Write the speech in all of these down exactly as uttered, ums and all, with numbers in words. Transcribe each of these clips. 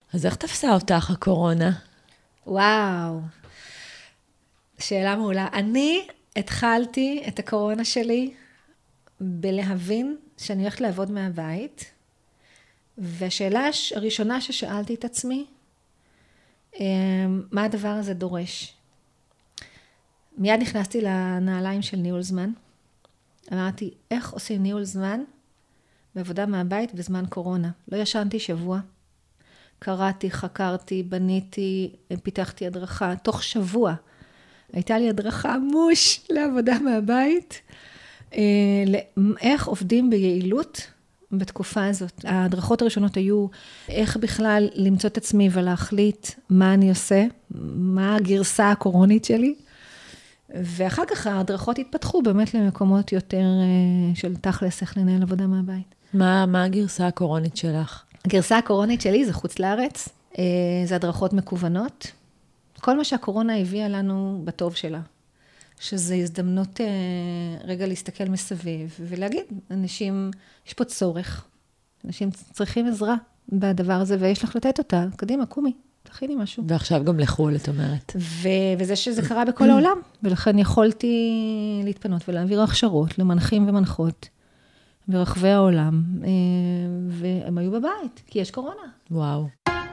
אז איך תפסה אותך הקורונה? וואו, שאלה מעולה. אני התחלתי את הקורונה שלי בלהבין שאני הולכת לעבוד מהבית, והשאלה הראשונה ששאלתי את עצמי, מה הדבר הזה דורש? מיד נכנסתי לנעליים של ניהול זמן. אמרתי, איך עושים ניהול זמן בעבודה מהבית בזמן קורונה? לא ישנתי שבוע. קראתי, חקרתי, בניתי, פיתחתי הדרכה. תוך שבוע הייתה לי הדרכה מוש לעבודה מהבית. איך עובדים ביעילות בתקופה הזאת. ההדרכות הראשונות היו איך בכלל למצוא את עצמי ולהחליט מה אני עושה, מה הגרסה הקורונית שלי. ואחר כך ההדרכות התפתחו באמת למקומות יותר של תכלס, איך לנהל עבודה מהבית. מה, מה הגרסה הקורונית שלך? הגרסה הקורונית שלי זה חוץ לארץ, זה הדרכות מקוונות. כל מה שהקורונה הביאה לנו בטוב שלה, שזו הזדמנות רגע להסתכל מסביב ולהגיד, אנשים, יש פה צורך, אנשים צריכים עזרה בדבר הזה ויש לך לתת אותה, קדימה, קומי. תכיני משהו. ועכשיו גם לחול, את אומרת. ו- וזה שזה קרה בכל העולם, ולכן יכולתי להתפנות ולהעביר הכשרות למנחים ומנחות ברחבי העולם, והם היו בבית, כי יש קורונה. וואו.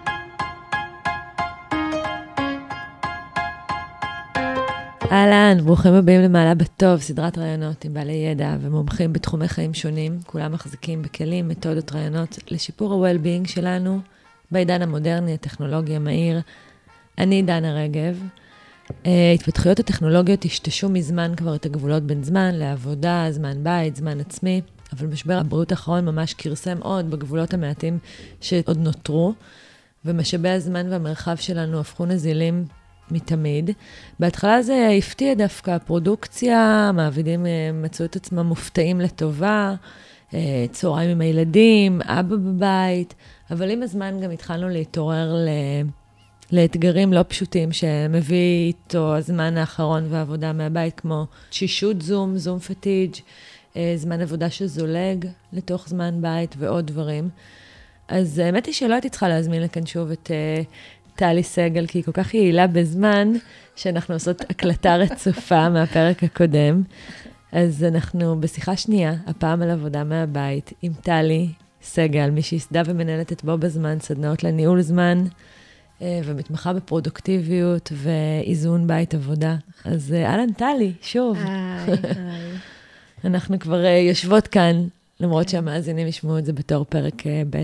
אהלן, ברוכים הבאים למעלה בטוב, סדרת רעיונות עם בעלי ידע ומומחים בתחומי חיים שונים, כולם מחזיקים בכלים, מתודות רעיונות לשיפור ה-well-being שלנו, בעידן המודרני, הטכנולוגי המהיר. אני דנה רגב. התפתחויות הטכנולוגיות השתשו מזמן כבר את הגבולות בין זמן לעבודה, זמן בית, זמן עצמי, אבל משבר הבריאות האחרון ממש כרסם עוד בגבולות המעטים שעוד נותרו, ומשאבי הזמן והמרחב שלנו הפכו נזילים מתמיד. בהתחלה זה הפתיע דווקא הפרודוקציה, מעבידים מצאו את עצמם מופתעים לטובה, צהריים עם הילדים, אבא בבית, אבל עם הזמן גם התחלנו להתעורר ל... לאתגרים לא פשוטים שמביא איתו הזמן האחרון והעבודה מהבית, כמו תשישות זום, זום פטיג', זמן עבודה שזולג לתוך זמן בית ועוד דברים. אז האמת היא שלא הייתי צריכה להזמין לכאן שוב את טלי סגל, כי היא כל כך יעילה בזמן שאנחנו עושות הקלטה רצופה מהפרק הקודם. אז אנחנו בשיחה שנייה, הפעם על עבודה מהבית, עם טלי סגל, מי שהסדה ומנהלת את בו בזמן, סדנאות לניהול זמן, ומתמחה בפרודוקטיביות ואיזון בית עבודה. אז אהלן טלי, שוב. היי, היי. אנחנו כבר יושבות כאן, למרות שהמאזינים ישמעו את זה בתור פרק ב'.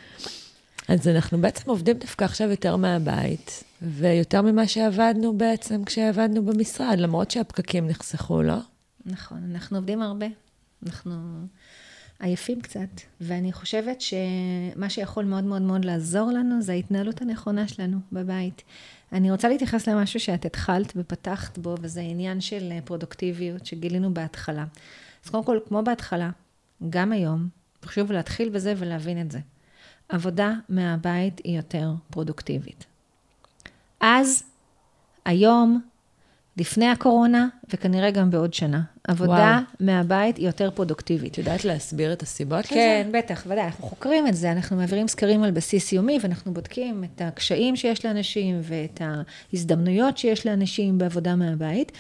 אז אנחנו בעצם עובדים דווקא עכשיו יותר מהבית, ויותר ממה שעבדנו בעצם כשעבדנו במשרד, למרות שהפקקים נחסכו, לא? נכון, אנחנו עובדים הרבה. אנחנו עייפים קצת, ואני חושבת שמה שיכול מאוד מאוד מאוד לעזור לנו, זה ההתנהלות הנכונה שלנו בבית. אני רוצה להתייחס למשהו שאת התחלת ופתחת בו, וזה עניין של פרודוקטיביות שגילינו בהתחלה. אז קודם כל, כמו בהתחלה, גם היום, חשוב להתחיל בזה ולהבין את זה. עבודה מהבית היא יותר פרודוקטיבית. אז, היום, לפני הקורונה, וכנראה גם בעוד שנה, עבודה וואו. מהבית היא יותר פרודוקטיבית. את יודעת להסביר את הסיבות לזה? כן, בטח, ודאי, אנחנו חוקרים את זה, אנחנו מעבירים סקרים על בסיס יומי, ואנחנו בודקים את הקשיים שיש לאנשים, ואת ההזדמנויות שיש לאנשים בעבודה מהבית.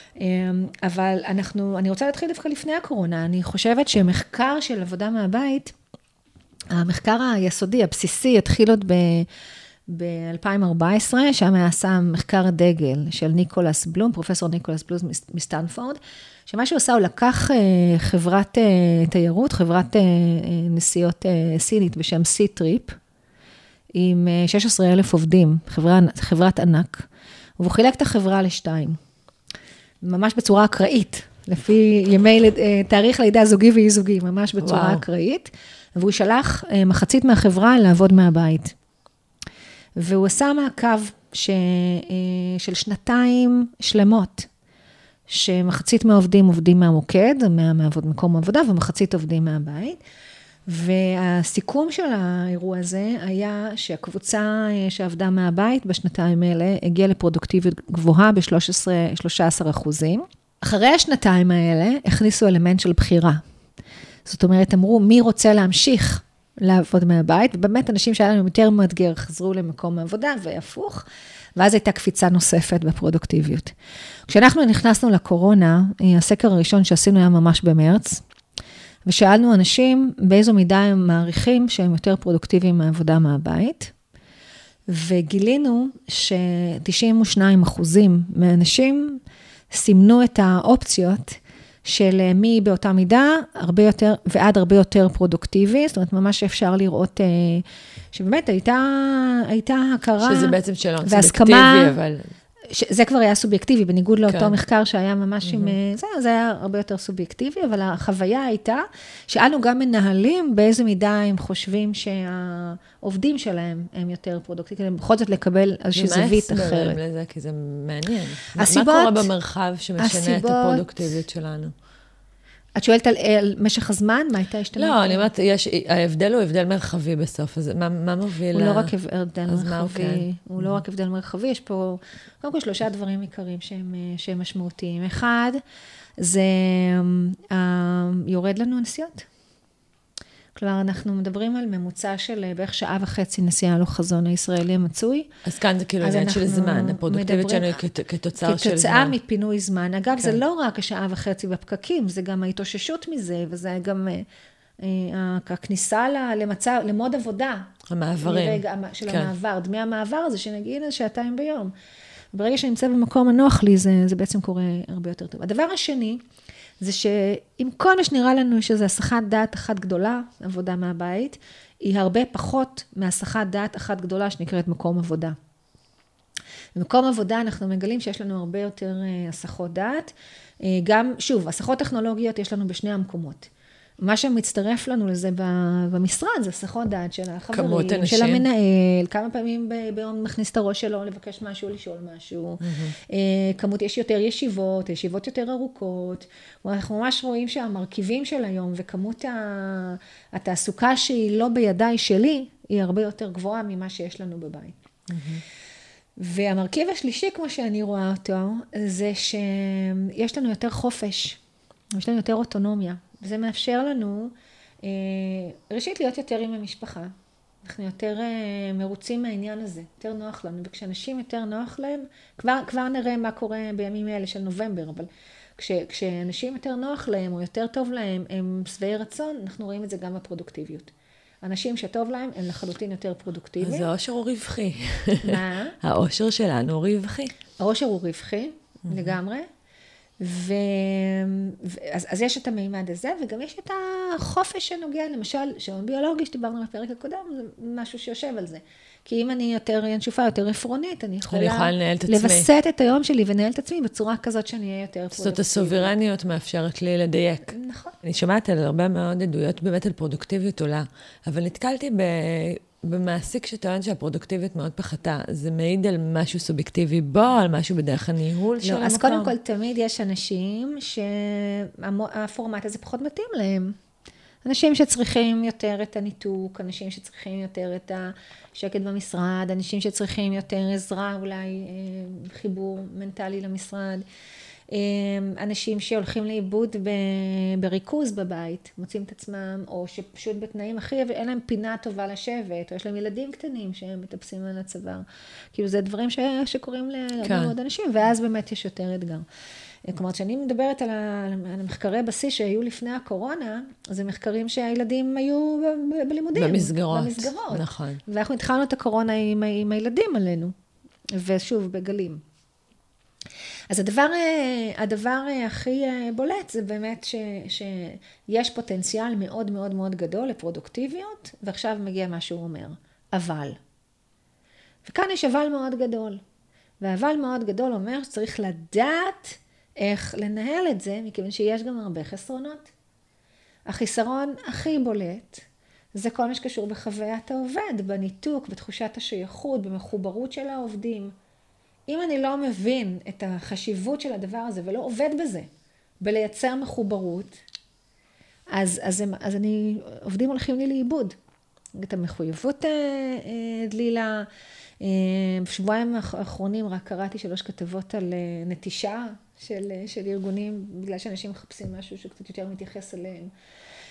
אבל אנחנו, אני רוצה להתחיל דווקא לפני הקורונה, אני חושבת שמחקר של עבודה מהבית, המחקר היסודי, הבסיסי, התחיל עוד ב... ב-אלפיים וארבע עשרה, שם היה שם מחקר דגל של ניקולס בלום, פרופסור ניקולס בלום מסטנפורד, שמה שהוא עשה, הוא לקח חברת תיירות, חברת נסיעות סינית בשם סי-טריפ, עם שישה עשר אלף עובדים, חברה, חברת ענק, והוא חילק את החברה לשתיים, ממש בצורה אקראית, לפי ימי, תאריך לידה זוגי ואי זוגי, ממש בצורה וואו. אקראית, והוא שלח מחצית מהחברה לעבוד מהבית. והוא עשה מעקב ש... של שנתיים שלמות, שמחצית מהעובדים עובדים מהמוקד, מהעבוד מקום העבודה, ומחצית עובדים מהבית. והסיכום של האירוע הזה היה שהקבוצה שעבדה מהבית בשנתיים האלה, הגיעה לפרודוקטיביות גבוהה ב-שלושה עשר אחוזים. אחרי השנתיים האלה, הכניסו אלמנט של בחירה. זאת אומרת, אמרו, מי רוצה להמשיך לעבוד מהבית, ובאמת אנשים שהיה להם יותר מאתגר חזרו למקום העבודה והפוך, ואז הייתה קפיצה נוספת בפרודוקטיביות. כשאנחנו נכנסנו לקורונה, הסקר הראשון שעשינו היה ממש במרץ, ושאלנו אנשים באיזו מידה הם מעריכים שהם יותר פרודוקטיביים מהעבודה מהבית, וגילינו ש-תשעים ושניים אחוזים מהאנשים סימנו את האופציות של מי באותה מידה, הרבה יותר, ועד הרבה יותר פרודוקטיבי, זאת אומרת, ממש אפשר לראות שבאמת הייתה, הייתה הכרה, שזה בעצם שלא סובייקטיבי, אבל... זה כבר היה סובייקטיבי, בניגוד לאותו מחקר שהיה ממש עם... זה, זה היה הרבה יותר סובייקטיבי, אבל החוויה הייתה, שאנו גם מנהלים באיזה מידה הם חושבים שהעובדים שלהם הם יותר פרודוקטיביים, בכל זאת לקבל איזושהי זווית אחרת. ומה הסברים לזה? כי זה מעניין. מה קורה במרחב שמשנה את הפרודוקטיביות שלנו? את שואלת על, על משך הזמן? מה הייתה השתנה? לא, אני אומרת, יש, ההבדל הוא הבדל מרחבי בסוף, אז מה, מה מוביל? הוא לא רק הבדל מרחבי, כן? הוא לא רק הבדל מרחבי, יש פה, קודם כל, שלושה דברים עיקריים שהם, שהם משמעותיים. אחד, זה יורד לנו הנסיעות. כלומר, אנחנו מדברים על ממוצע של בערך שעה וחצי נסיעה לו חזון הישראלי המצוי. אז כאן זה כאילו עניין של זמן, הפרודוקטיבית שלנו היא כתוצר של זמן. כתוצאה מפינוי זמן. אגב, זה לא רק השעה וחצי בפקקים, זה גם ההתאוששות מזה, וזה גם הכניסה למצב, למוד עבודה. המעברים. מרגע של המעבר, דמי המעבר הזה, שנגיד שעתיים ביום. ברגע שנמצא במקום הנוח לי, זה בעצם קורה הרבה יותר טוב. הדבר השני, זה שעם כל מה שנראה לנו שזה הסחת דעת אחת גדולה, עבודה מהבית, היא הרבה פחות מהסחת דעת אחת גדולה שנקראת מקום עבודה. במקום עבודה אנחנו מגלים שיש לנו הרבה יותר הסחות דעת. גם, שוב, הסחות טכנולוגיות יש לנו בשני המקומות. מה שמצטרף לנו לזה במשרד, זה הסחות דעת של החברים, של המנהל, כמה פעמים ביום מכניס את הראש שלו לבקש משהו, לשאול משהו. כמות, יש יותר ישיבות, ישיבות יותר ארוכות. אנחנו ממש רואים שהמרכיבים של היום וכמות התעסוקה שהיא לא בידיי שלי, היא הרבה יותר גבוהה ממה שיש לנו בבית. והמרכיב השלישי, כמו שאני רואה אותו, זה שיש לנו יותר חופש, יש לנו יותר אוטונומיה. וזה מאפשר לנו, ראשית, להיות יותר עם המשפחה. אנחנו יותר מרוצים מהעניין הזה, יותר נוח לנו. וכשאנשים יותר נוח להם, כבר, כבר נראה מה קורה בימים האלה של נובמבר, אבל כש, כשאנשים יותר נוח להם או יותר טוב להם, הם שבעי רצון, אנחנו רואים את זה גם בפרודוקטיביות. אנשים שטוב להם, הם לחלוטין יותר פרודוקטיביים. אז האושר הוא רווחי. מה? האושר שלנו הוא רווחי. האושר הוא רווחי, לגמרי. ו... אז, אז יש את המימד הזה, וגם יש את החופש שנוגע, למשל, שעון ביולוגי שדיברנו בפרק הקודם, זה משהו שיושב על זה. כי אם אני יותר ינשופה, יותר עפרונית, אני יכולה, אני יכולה לנהל את עצמי. לבסט את היום שלי ונהל את עצמי בצורה כזאת שאני אהיה יותר פרודוקטיבית. זאת הסוברניות מאפשרת לי לדייק. נכון. אני שומעת על הרבה מאוד עדויות באמת על פרודוקטיביות עולה, אבל נתקלתי ב... במעסיק שטוען שהפרודוקטיביות מאוד פחתה, זה מעיד על משהו סובייקטיבי בו, על משהו בדרך הניהול של המקום. אז קודם כל, תמיד יש אנשים שהפורמט הזה פחות מתאים להם. אנשים שצריכים יותר את הניתוק, אנשים שצריכים יותר את השקט במשרד, אנשים שצריכים יותר עזרה, אולי חיבור מנטלי למשרד. אנשים שהולכים לאיבוד בריכוז בבית, מוצאים את עצמם, או שפשוט בתנאים הכי, אין להם פינה טובה לשבת, או יש להם ילדים קטנים שהם מטפסים על הצוואר. כאילו, זה דברים ש... שקורים להרבה מאוד אנשים, ואז באמת יש יותר אתגר. כלומר, כשאני מדברת על המחקרי בסיס שהיו לפני הקורונה, זה מחקרים שהילדים היו בלימודים. במסגרות. במסגרות. נכון. ואנחנו התחלנו את הקורונה עם, עם הילדים עלינו, ושוב, בגלים. אז הדבר, הדבר הכי בולט זה באמת ש, שיש פוטנציאל מאוד מאוד מאוד גדול לפרודוקטיביות, ועכשיו מגיע מה שהוא אומר, אבל. וכאן יש אבל מאוד גדול. והאבל מאוד גדול אומר שצריך לדעת איך לנהל את זה, מכיוון שיש גם הרבה חסרונות. החיסרון הכי בולט, זה כל מה שקשור בחוויית העובד, בניתוק, בתחושת השייכות, במחוברות של העובדים. אם אני לא מבין את החשיבות של הדבר הזה ולא עובד בזה, בלייצר מחוברות, אז, אז, אז אני, עובדים הולכים לי לאיבוד. את המחויבות דלילה, בשבועיים האחרונים רק קראתי שלוש כתבות על נטישה של, של ארגונים, בגלל שאנשים מחפשים משהו שקצת יותר מתייחס אליהם.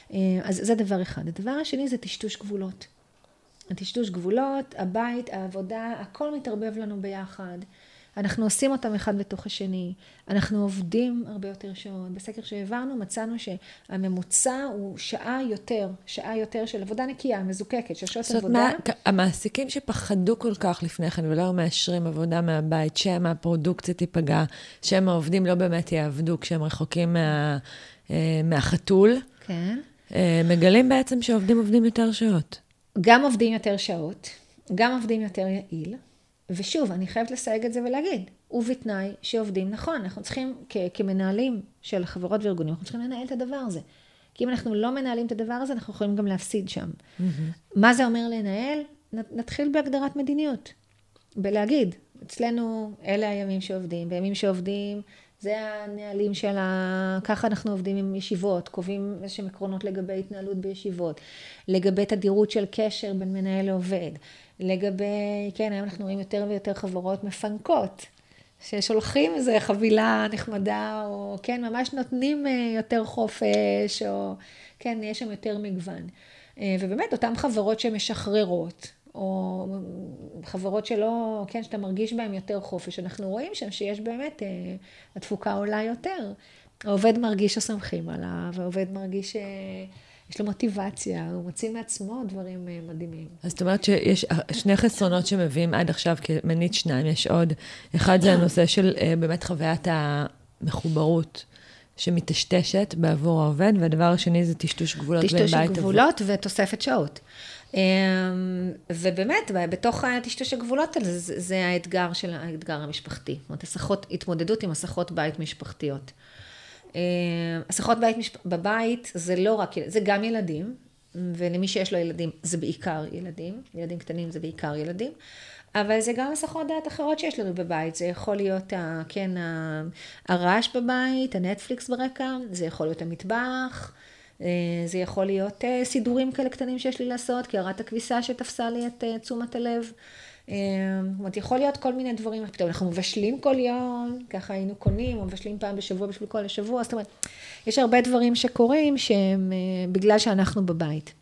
אז זה דבר אחד. הדבר השני זה טשטוש גבולות. הטשטוש גבולות, הבית, העבודה, הכל מתערבב לנו ביחד. אנחנו עושים אותם אחד בתוך השני. אנחנו עובדים הרבה יותר שעות. בסקר שהעברנו מצאנו שהממוצע הוא שעה יותר, שעה יותר של עבודה נקייה, מזוקקת, של שעות עבודה. מה, המעסיקים שפחדו כל כך לפני כן ולא מאשרים עבודה מהבית, שהם הפרודוקציה תיפגע, שהם העובדים לא באמת יעבדו כשהם רחוקים מה, מהחתול. כן. מגלים בעצם שעובדים עובדים יותר שעות. גם עובדים יותר שעות, גם עובדים יותר יעיל. ושוב, אני חייבת לסייג את זה ולהגיד, ובתנאי שעובדים נכון, אנחנו צריכים כ- כמנהלים של חברות וארגונים, אנחנו צריכים לנהל את הדבר הזה. כי אם אנחנו לא מנהלים את הדבר הזה, אנחנו יכולים גם להפסיד שם. Mm-hmm. מה זה אומר לנהל? נתחיל בהגדרת מדיניות. בלהגיד, אצלנו אלה הימים שעובדים, בימים שעובדים, זה הנהלים של ה... ככה אנחנו עובדים עם ישיבות, קובעים איזשהם עקרונות לגבי התנהלות בישיבות, לגבי תדירות של קשר בין מנהל לעובד, לגבי, כן, היום אנחנו רואים יותר ויותר חברות מפנקות, ששולחים איזו חבילה נחמדה, או כן, ממש נותנים יותר חופש, או כן, יש שם יותר מגוון. ובאמת, אותן חברות שמשחררות, או חברות שלא, כן, שאתה מרגיש בהם יותר חופש, אנחנו רואים שם שיש באמת, התפוקה עולה יותר. העובד מרגיש שסומכים עליו, העובד מרגיש שיש לו מוטיבציה, הוא מוציא מעצמו דברים מדהימים. אז זאת אומרת שיש שני חסרונות שמביאים עד עכשיו כמנית שניים, יש עוד. אחד זה הנושא של באמת חוויית המחוברות שמתשתשת בעבור העובד, והדבר השני זה טשטוש גבולות בין בית עבוד. טשטוש גבולות ותוספת שעות. ובאמת, בתוך טשטוש הגבולות הזה, זה האתגר של האתגר המשפחתי. זאת אומרת, הסחות, התמודדות עם הסחות בית משפחתיות. הסחות בית בבית זה לא רק, זה גם ילדים, ולמי שיש לו ילדים זה בעיקר ילדים, ילדים קטנים זה בעיקר ילדים, אבל זה גם הסחות דעת אחרות שיש לנו בבית, זה יכול להיות, כן, הרעש בבית, הנטפליקס ברקע, זה יכול להיות המטבח, זה יכול להיות סידורים כאלה קטנים שיש לי לעשות, קערת הכביסה שתפסה לי את תשומת הלב. זאת אומרת, יכול להיות כל מיני דברים, פתאום אנחנו מבשלים כל יום, ככה היינו קונים, או מבשלים פעם בשבוע בשביל כל השבוע, זאת אומרת, יש הרבה דברים שקורים שהם בגלל שאנחנו בבית.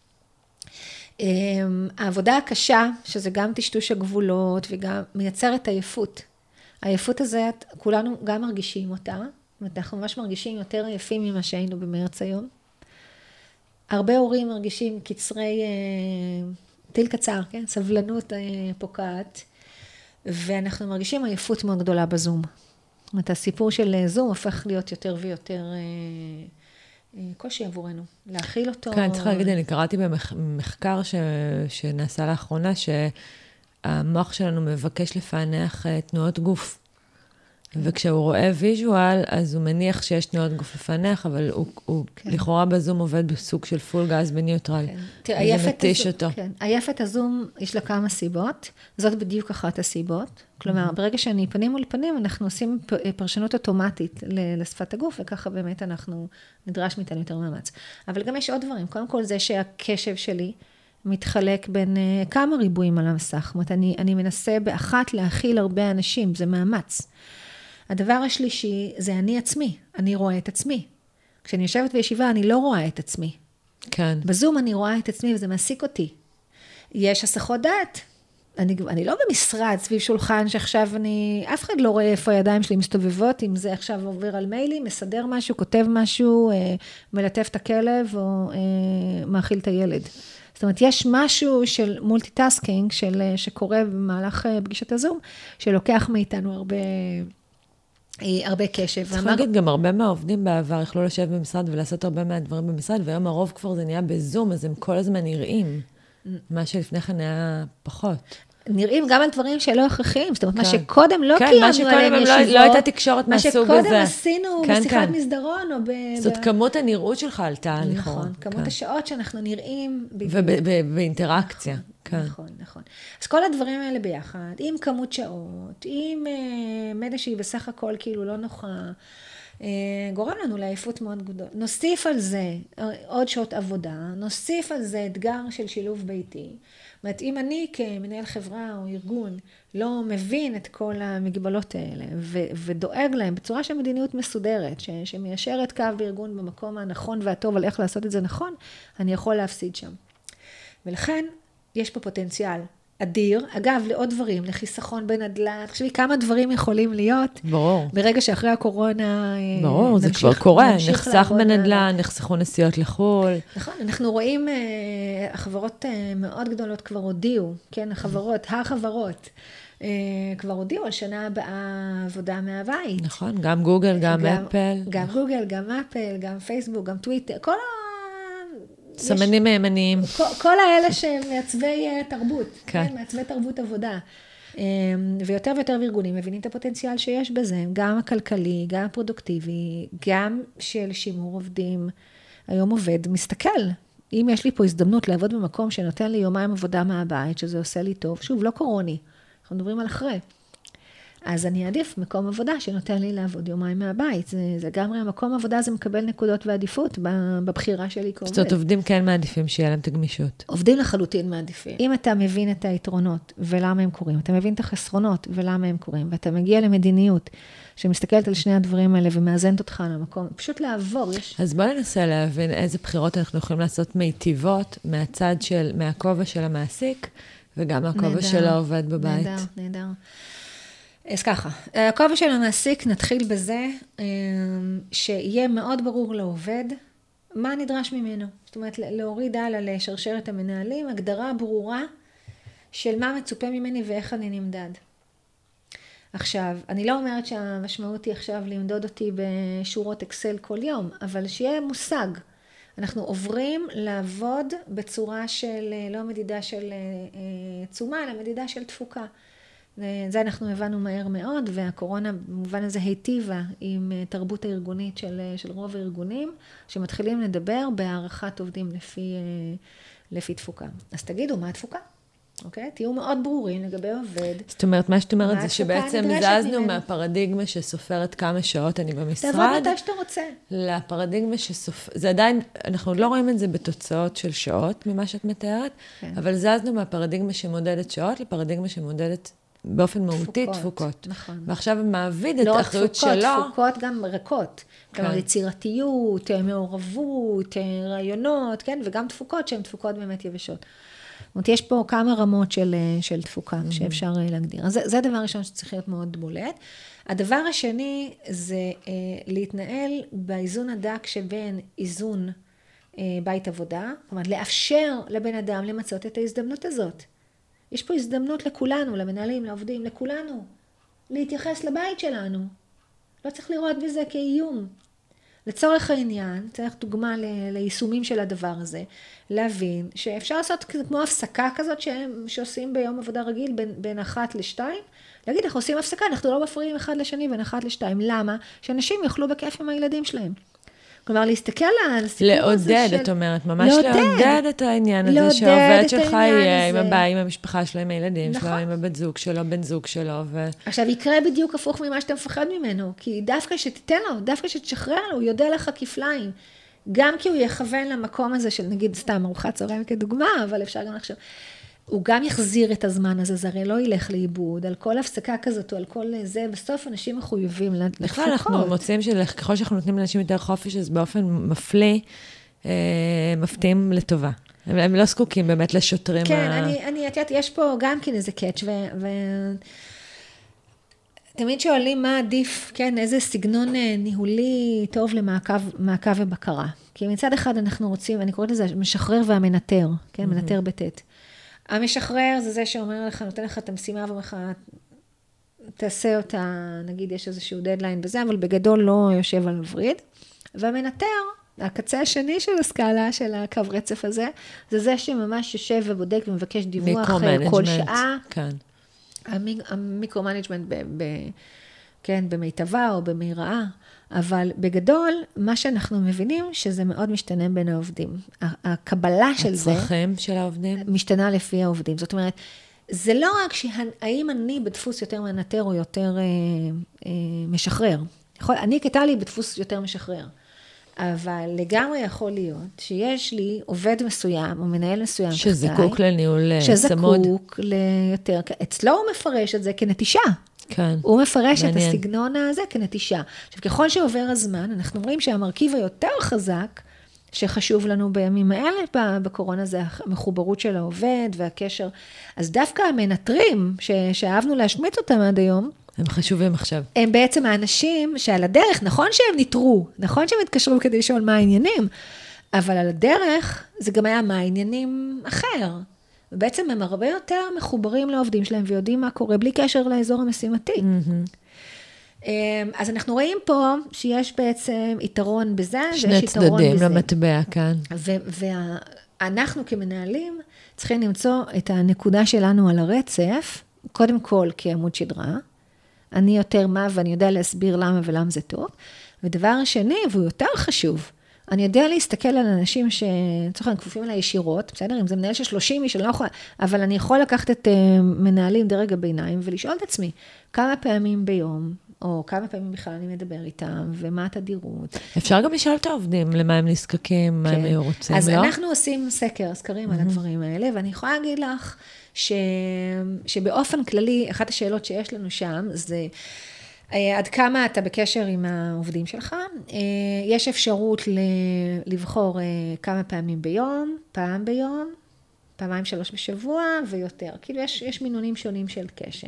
העבודה הקשה, שזה גם טשטוש הגבולות, וגם מייצרת עייפות. העייפות הזאת, כולנו גם מרגישים אותה, זאת אומרת, אנחנו ממש מרגישים יותר עייפים ממה שהיינו במרץ היום. הרבה הורים מרגישים קצרי, טיל קצר, כן? סבלנות פוקעת, ואנחנו מרגישים עייפות מאוד גדולה בזום. זאת אומרת, הסיפור של זום הופך להיות יותר ויותר קושי עבורנו, להכיל אותו. כן, צריך להגיד, אני קראתי במחקר ש... שנעשה לאחרונה, שהמוח שלנו מבקש לפענח תנועות גוף. וכשהוא רואה ויז'ואל, אז הוא מניח שיש תנועות גוף לפענח, אבל הוא, הוא כן. לכאורה בזום עובד בסוג של פול גז בניוטרל. כן. תראה, עייפת הזום, כן. עייפת הזום, יש לה כמה סיבות, זאת בדיוק אחת הסיבות. כלומר, mm-hmm. ברגע שאני פנים מול פנים, אנחנו עושים פרשנות אוטומטית לשפת הגוף, וככה באמת אנחנו נדרש מאיתנו יותר מאמץ. אבל גם יש עוד דברים. קודם כל זה שהקשב שלי מתחלק בין uh, כמה ריבועים על המסך. זאת אומרת, אני, אני מנסה באחת להכיל הרבה אנשים, זה מאמץ. הדבר השלישי זה אני עצמי, אני רואה את עצמי. כשאני יושבת בישיבה, אני לא רואה את עצמי. כן. בזום אני רואה את עצמי וזה מעסיק אותי. יש הסחות דעת. אני, אני לא במשרד סביב שולחן שעכשיו אני, אף אחד לא רואה איפה הידיים שלי מסתובבות, אם זה עכשיו עובר על מיילים, מסדר משהו, כותב משהו, אה, מלטף את הכלב או אה, מאכיל את הילד. זאת אומרת, יש משהו של מולטיטאסקינג של, שקורה במהלך פגישת הזום, שלוקח מאיתנו הרבה... הרבה קשב. צריך להגיד, גם הרבה מהעובדים בעבר יכלו לשבת במשרד ולעשות הרבה מהדברים במשרד, והיום הרוב כבר זה נהיה בזום, אז הם כל הזמן נראים. מה שלפני כן היה פחות. נראים גם על דברים שלא הכרחיים, זאת אומרת, מה שקודם לא קיימנו עליהם ישיבות, לא הייתה תקשורת מהסוג הזה. מה שקודם עשינו בשיחת מסדרון, או ב... זאת כמות הנראות שלך עלתה, לכאורה. נכון, כמות השעות שאנחנו נראים... ובאינטראקציה. נכון, נכון. אז כל הדברים האלה ביחד, עם כמות שעות, עם מדע שהיא בסך הכל כאילו לא נוחה, גורם לנו לעייפות מאוד גדולה. נוסיף על זה עוד שעות עבודה, נוסיף על זה אתגר של שילוב ביתי. זאת אומרת, אם אני כמנהל חברה או ארגון לא מבין את כל המגבלות האלה ו- ודואג להם בצורה של מדיניות מסודרת, ש- שמיישרת קו בארגון במקום הנכון והטוב על איך לעשות את זה נכון, אני יכול להפסיד שם. ולכן יש פה פוטנציאל אדיר, אגב, לעוד דברים, לחיסכון בנדל"ן, תחשבי כמה דברים יכולים להיות. ברור. ברגע שאחרי הקורונה ברור, זה כבר קורה, נחסך בנדל"ן, נחסכו נסיעות לחול. נכון, אנחנו רואים, החברות מאוד גדולות כבר הודיעו, כן, החברות, החברות, כבר הודיעו על שנה הבאה עבודה מהבית. נכון, גם גוגל, גם אפל. גם גוגל, גם אפל, גם פייסבוק, גם טוויטר, כל ה... סמנים מהימניים. כל, כל האלה שהם מעצבי תרבות, כן. כן, מעצבי תרבות עבודה. ויותר ויותר ארגונים מבינים את הפוטנציאל שיש בזה, גם הכלכלי, גם הפרודוקטיבי, גם של שימור עובדים. היום עובד מסתכל. אם יש לי פה הזדמנות לעבוד במקום שנותן לי יומיים עבודה מהבית, שזה עושה לי טוב, שוב, לא קורוני, אנחנו מדברים על אחרי. אז אני אעדיף מקום עבודה שנותן לי לעבוד יומיים מהבית. זה, זה גם המקום עבודה, זה מקבל נקודות ועדיפות בבחירה שלי כעובד. זאת אומרת, עובדים כן מעדיפים שיהיה להם את הגמישות. עובדים לחלוטין מעדיפים. אם אתה מבין את היתרונות ולמה הם קורים, אתה מבין את החסרונות ולמה הם קורים, ואתה מגיע למדיניות שמסתכלת על שני הדברים האלה ומאזנת אותך על המקום, פשוט לעבור. יש... אז בוא ננסה להבין איזה בחירות אנחנו יכולים לעשות מיטיבות מהצד של, מהכובע של המעסיק, וגם מהכובע של העובד בבית. נהדר, נהדר. אז ככה, הכובע של המעסיק נתחיל בזה שיהיה מאוד ברור לעובד מה נדרש ממנו. זאת אומרת, להוריד הלאה לשרשרת המנהלים, הגדרה ברורה של מה מצופה ממני ואיך אני נמדד. עכשיו, אני לא אומרת שהמשמעות היא עכשיו למדוד אותי בשורות אקסל כל יום, אבל שיהיה מושג. אנחנו עוברים לעבוד בצורה של, לא מדידה של תשומה, אלא מדידה של תפוקה. זה אנחנו הבנו מהר מאוד, והקורונה במובן הזה היטיבה עם תרבות הארגונית של, של רוב הארגונים, שמתחילים לדבר בהערכת עובדים לפי, לפי תפוקה. אז תגידו, מה התפוקה? אוקיי? תהיו מאוד ברורים לגבי עובד. זאת אומרת, מה שאת אומרת זה שבעצם זזנו מהפרדיגמה שסופרת כמה שעות אני במשרד. תעבוד מתי שאתה רוצה. לפרדיגמה שסופרת, זה עדיין, אנחנו לא רואים את זה בתוצאות של שעות, ממה שאת מתארת, כן. אבל זזנו מהפרדיגמה שמודדת שעות, לפרדיגמה שמודדת באופן מהותי תפוקות. נכון. ועכשיו מעביד את לא האחריות שלו. לא תפוקות, תפוקות גם ריקות. כן. כלומר, יצירתיות, מעורבות, רעיונות, כן? וגם תפוקות שהן תפוקות באמת יבשות. זאת אומרת, יש פה כמה רמות של, של תפוקה mm-hmm. שאפשר להגדיר. אז זה, זה הדבר הראשון שצריך להיות מאוד בולט. הדבר השני זה אה, להתנהל באיזון הדק שבין איזון אה, בית עבודה, זאת אומרת, לאפשר לבן אדם למצות את ההזדמנות הזאת. יש פה הזדמנות לכולנו, למנהלים, לעובדים, לכולנו, להתייחס לבית שלנו. לא צריך לראות בזה כאיום. לצורך העניין, צריך דוגמה ליישומים של הדבר הזה, להבין שאפשר לעשות כמו הפסקה כזאת שהם, שעושים ביום עבודה רגיל בין, בין אחת לשתיים, להגיד, אנחנו עושים הפסקה, אנחנו לא מפריעים אחד לשני בין אחת לשתיים. למה? שאנשים יוכלו בכיף עם הילדים שלהם. כלומר, להסתכל על הסיפור הזה של... לעודד, את אומרת, ממש לעודד את העניין הזה, שהעובד שלך יהיה עם הבא, עם המשפחה שלו, עם הילדים שלו, עם הבת זוג שלו, בן זוג שלו. עכשיו, יקרה בדיוק הפוך ממה שאתה מפחד ממנו, כי דווקא שתיתן לו, דווקא שתשחרר לו, הוא יודע לך כפליים. גם כי הוא יכוון למקום הזה של, נגיד, סתם, ארוחת צהריים כדוגמה, אבל אפשר גם לחשוב. הוא גם יחזיר את הזמן הזה, זה הרי לא ילך לאיבוד, על כל הפסקה כזאת או על כל זה, בסוף אנשים מחויבים לתפוקות. בכלל אנחנו מוצאים שככל שאנחנו נותנים לאנשים יותר חופש, אז באופן מפליא, מפתיעים לטובה. הם, הם לא זקוקים באמת לשוטרים. כן, ה... אני, אני, את יודעת, יש פה גם כן איזה קאץ' ו... ו... תמיד שואלים מה עדיף, כן, איזה סגנון ניהולי טוב למעקב ובקרה. כי מצד אחד אנחנו רוצים, אני קוראת לזה משחרר והמנטר, כן, mm-hmm. מנטר בטט. המשחרר זה זה שאומר לך, נותן לך את המשימה ואומר לך, תעשה אותה, נגיד יש איזשהו דדליין בזה, אבל בגדול לא יושב על וריד. והמנטר, הקצה השני של הסקאלה, של הקו רצף הזה, זה זה שממש יושב ובודק ומבקש דיווח כל שעה. כן. המיקרו-מנג'מנט ב, ב, כן, במיטבה או במהיראה. אבל בגדול, מה שאנחנו מבינים, שזה מאוד משתנה בין העובדים. הקבלה של זה... הצרכים של העובדים? משתנה לפי העובדים. זאת אומרת, זה לא רק שהאם אני בדפוס יותר מנטר או יותר אה, אה, משחרר. יכול, אני כטלי בדפוס יותר משחרר. אבל לגמרי יכול להיות שיש לי עובד מסוים, או מנהל מסוים, שזקוק לניהול צמוד. שזקוק ליותר, אצלו הוא מפרש את זה כנטישה. כן. הוא מפרש מעניין. את הסגנון הזה כנטישה. עכשיו, ככל שעובר הזמן, אנחנו אומרים שהמרכיב היותר חזק, שחשוב לנו בימים האלה בקורונה, זה המחוברות של העובד והקשר. אז דווקא המנטרים, ש- שאהבנו להשמיט אותם עד היום, הם חשובים עכשיו. הם בעצם האנשים שעל הדרך, נכון שהם ניטרו, נכון שהם התקשרו כדי לשאול מה העניינים, אבל על הדרך זה גם היה מה העניינים אחר. ובעצם הם הרבה יותר מחוברים לעובדים שלהם ויודעים מה קורה בלי קשר לאזור המשימתי. Mm-hmm. אז אנחנו רואים פה שיש בעצם יתרון בזה, שני צדדים למטבע כאן. ואנחנו כמנהלים צריכים למצוא את הנקודה שלנו על הרצף, קודם כל כעמוד שדרה, אני יותר מה, ואני יודע להסביר למה ולמה זה טוב. ודבר שני, והוא יותר חשוב, אני יודע להסתכל על אנשים שצריכים כפופים אליי ישירות, בסדר? אם זה מנהל של שלושים איש, אני לא יכולה, אבל אני יכול לקחת את מנהלים דרג הביניים, ולשאול את עצמי, כמה פעמים ביום, או כמה פעמים בכלל אני מדבר איתם, ומה התדירות. אפשר גם לשאול את העובדים, למה הם נזקקים, מה הם היו רוצים, לא? אז אנחנו עושים סקר, סקרים על הדברים האלה, ואני יכולה להגיד לך, ש... שבאופן כללי, אחת השאלות שיש לנו שם, זה עד כמה אתה בקשר עם העובדים שלך. יש אפשרות לבחור כמה פעמים ביום, פעם ביום, פעמיים שלוש בשבוע ויותר. כאילו יש, יש מינונים שונים של קשר.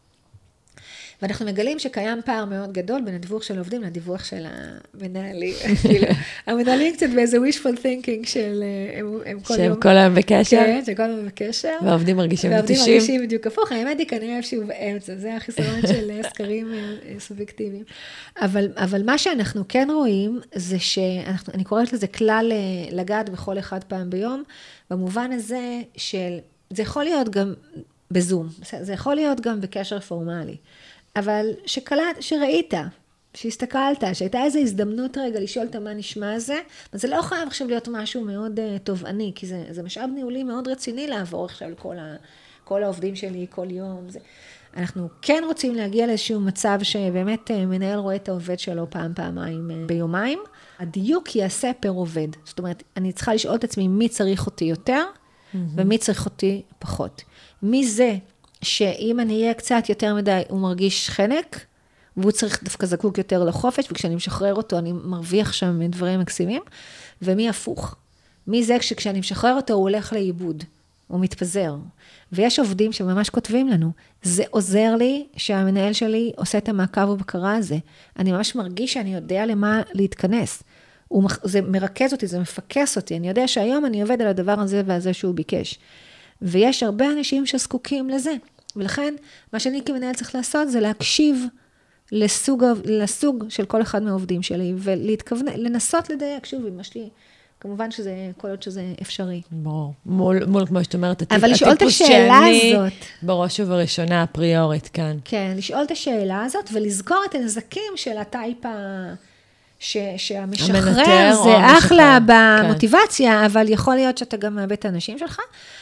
ואנחנו מגלים שקיים פער מאוד גדול בין הדיווח של העובדים לדיווח של המנהלים. המנהלים קצת באיזה wishful thinking של הם כל יום... שהם כל היום בקשר. כן, שכל היום בקשר. והעובדים מרגישים והעובדים מתישים. מרגישים בדיוק הפוך. האמת היא כנראה איפשהו באמצע. זה החיסרון של סקרים סובייקטיביים. אבל, אבל מה שאנחנו כן רואים, זה שאני קוראת לזה כלל לגעת בכל אחד פעם ביום, במובן הזה של... זה יכול להיות גם בזום. זה יכול להיות גם בקשר פורמלי. אבל שקלט, שראית, שהסתכלת, שהייתה איזו הזדמנות רגע לשאול את מה נשמע זה, אבל זה לא חייב עכשיו להיות משהו מאוד uh, תובעני, כי זה, זה משאב ניהולי מאוד רציני לעבור עכשיו לכל ה, כל העובדים שלי כל יום. זה. אנחנו כן רוצים להגיע לאיזשהו מצב שבאמת uh, מנהל רואה את העובד שלו פעם, פעמיים uh, ביומיים. הדיוק יעשה פר עובד. זאת אומרת, אני צריכה לשאול את עצמי מי צריך אותי יותר, mm-hmm. ומי צריך אותי פחות. מי זה? שאם אני אהיה קצת יותר מדי, הוא מרגיש חנק, והוא צריך דווקא זקוק יותר לחופש, וכשאני משחרר אותו, אני מרוויח שם דברים מקסימים, ומי הפוך? מי זה שכשאני משחרר אותו, הוא הולך לאיבוד, הוא מתפזר. ויש עובדים שממש כותבים לנו, זה עוזר לי שהמנהל שלי עושה את המעקב ובקרה הזה. אני ממש מרגיש שאני יודע למה להתכנס. זה מרכז אותי, זה מפקס אותי. אני יודע שהיום אני עובד על הדבר הזה והזה שהוא ביקש. ויש הרבה אנשים שזקוקים לזה. ולכן, מה שאני כמנהל צריך לעשות, זה להקשיב לסוג, לסוג של כל אחד מהעובדים שלי, ולהתכוון, לנסות לדייק, שוב, אמא שלי, כמובן שזה, כל עוד שזה אפשרי. ברור, מול, מול, כמו שאת אומרת, אבל לשאול את השאלה הזאת. בראש ובראשונה, אפריורית כאן. כן, לשאול את השאלה הזאת, ולזכור את הנזקים של הטייפ ש, שהמשחרר זה אחלה במוטיבציה, כן. אבל יכול להיות שאתה גם מאבד את האנשים שלך,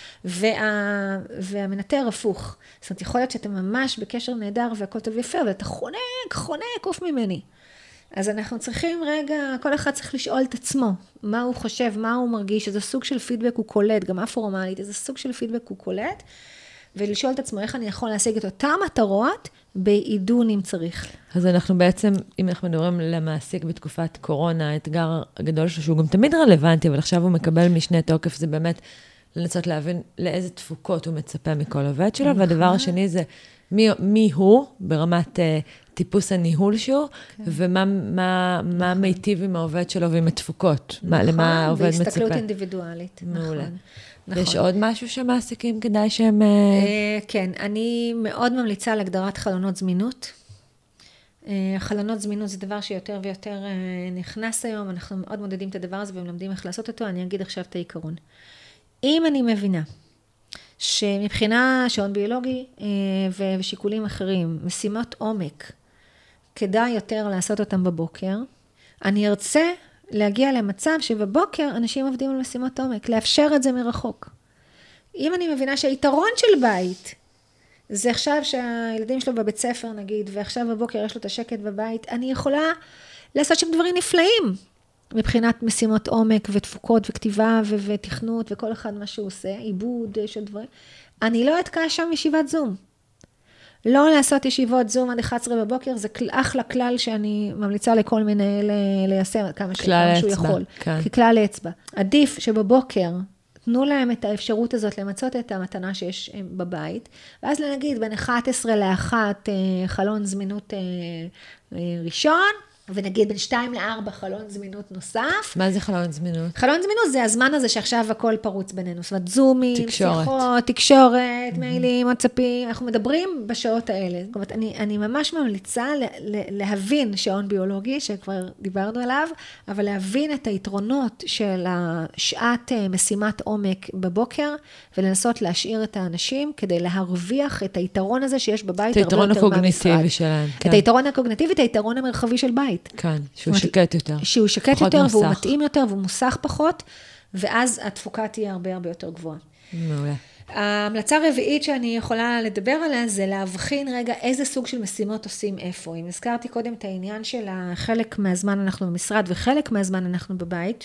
וה, והמנטר הפוך. זאת אומרת, יכול להיות שאתה ממש בקשר נהדר והכל טוב יפה, אבל אתה חונק, חונק, קוף ממני. אז אנחנו צריכים רגע, כל אחד צריך לשאול את עצמו, מה הוא חושב, מה הוא מרגיש, איזה סוג של פידבק הוא קולט, גם הפורמלית, איזה סוג של פידבק הוא קולט, ולשאול את עצמו איך אני יכול להשיג את אותם מטרות, בעידון אם צריך. אז אנחנו בעצם, אם אנחנו מדברים למעסיק בתקופת קורונה, האתגר הגדול שלו, שהוא גם תמיד רלוונטי, אבל עכשיו הוא מקבל משנה תוקף, זה באמת לנסות להבין לאיזה תפוקות הוא מצפה מכל עובד שלו, והדבר השני זה מי, מי הוא ברמת uh, טיפוס הניהול שלו, okay. ומה מה, מה מיטיב עם העובד שלו ועם התפוקות, נכון, מה, למה העובד מצפה. בהסתכלות אינדיבידואלית, מעולה. נכון. נכון. יש עוד משהו שמעסיקים כדאי שהם... Uh, כן, אני מאוד ממליצה על הגדרת חלונות זמינות. Uh, חלונות זמינות זה דבר שיותר ויותר uh, נכנס היום, אנחנו מאוד מודדים את הדבר הזה ומלמדים איך לעשות אותו, אני אגיד עכשיו את העיקרון. אם אני מבינה שמבחינה שעון ביולוגי ושיקולים אחרים, משימות עומק, כדאי יותר לעשות אותם בבוקר, אני ארצה להגיע למצב שבבוקר אנשים עובדים על משימות עומק, לאפשר את זה מרחוק. אם אני מבינה שהיתרון של בית, זה עכשיו שהילדים שלו בבית ספר נגיד, ועכשיו בבוקר יש לו את השקט בבית, אני יכולה לעשות שם דברים נפלאים, מבחינת משימות עומק ותפוקות וכתיבה ו- ותכנות וכל אחד מה שהוא עושה, עיבוד של דברים. אני לא אתקע שם ישיבת זום. לא לעשות ישיבות זום עד אחת עשרה בבוקר, זה אחלה כלל שאני ממליצה לכל מנהל ליישם כמה שהוא יכול. כן. ככלל אצבע. עדיף שבבוקר תנו להם את האפשרות הזאת למצות את המתנה שיש בבית, ואז נגיד בין אחת עשרה לאחת חלון זמינות ראשון, ונגיד בין שתיים לארבע חלון זמינות נוסף. מה זה חלון זמינות? חלון זמינות זה הזמן הזה שעכשיו הכל פרוץ בינינו. זאת אומרת, זומים, תקשורת. שיחות, תקשורת, מיילים, וואטסאפים. אנחנו מדברים בשעות האלה. זאת אומרת, אני, אני ממש ממליצה להבין שעון ביולוגי, שכבר דיברנו עליו, אבל להבין את היתרונות של השעת משימת עומק בבוקר, ולנסות להשאיר את האנשים, כדי להרוויח את היתרון הזה שיש בבית הרבה יותר מהמשרד. את היתרון הקוגניטיבי שלהם. את היתרון הקוגניטיבי, את היתרון המרחבי של בית. כן, שהוא שקט יותר. שהוא שקט יותר, והוא מתאים יותר, והוא מוסך פחות, ואז התפוקה תהיה הרבה הרבה יותר גבוהה. מעולה. ההמלצה הרביעית שאני יכולה לדבר עליה, זה להבחין רגע איזה סוג של משימות עושים איפה. אם הזכרתי קודם את העניין של חלק מהזמן אנחנו במשרד, וחלק מהזמן אנחנו בבית,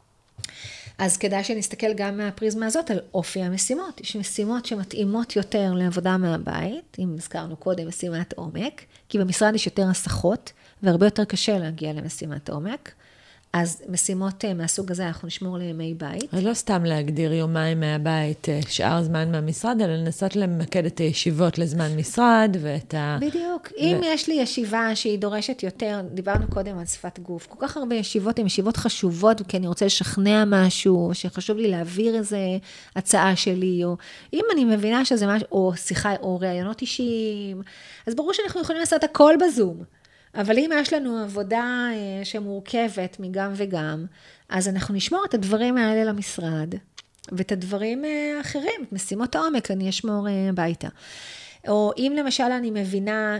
אז כדאי שנסתכל גם מהפריזמה הזאת על אופי המשימות. יש משימות שמתאימות יותר לעבודה מהבית, אם הזכרנו קודם משימת עומק, כי במשרד יש יותר הסחות, והרבה יותר קשה להגיע למשימת עומק. אז משימות מהסוג הזה אנחנו נשמור לימי בית. אז לא סתם להגדיר יומיים מהבית, שאר זמן מהמשרד, אלא לנסות למקד את הישיבות לזמן משרד ואת ה... בדיוק. ו... אם יש לי ישיבה שהיא דורשת יותר, דיברנו קודם על שפת גוף, כל כך הרבה ישיבות הן ישיבות חשובות, כי אני רוצה לשכנע משהו, שחשוב לי להעביר איזה הצעה שלי, או אם אני מבינה שזה משהו, או שיחה, או רעיונות אישיים, אז ברור שאנחנו יכולים לעשות הכל בזום. אבל אם יש לנו עבודה שמורכבת מגם וגם, אז אנחנו נשמור את הדברים האלה למשרד, ואת הדברים האחרים, את משימות העומק, אני אשמור ביתה. או אם למשל אני מבינה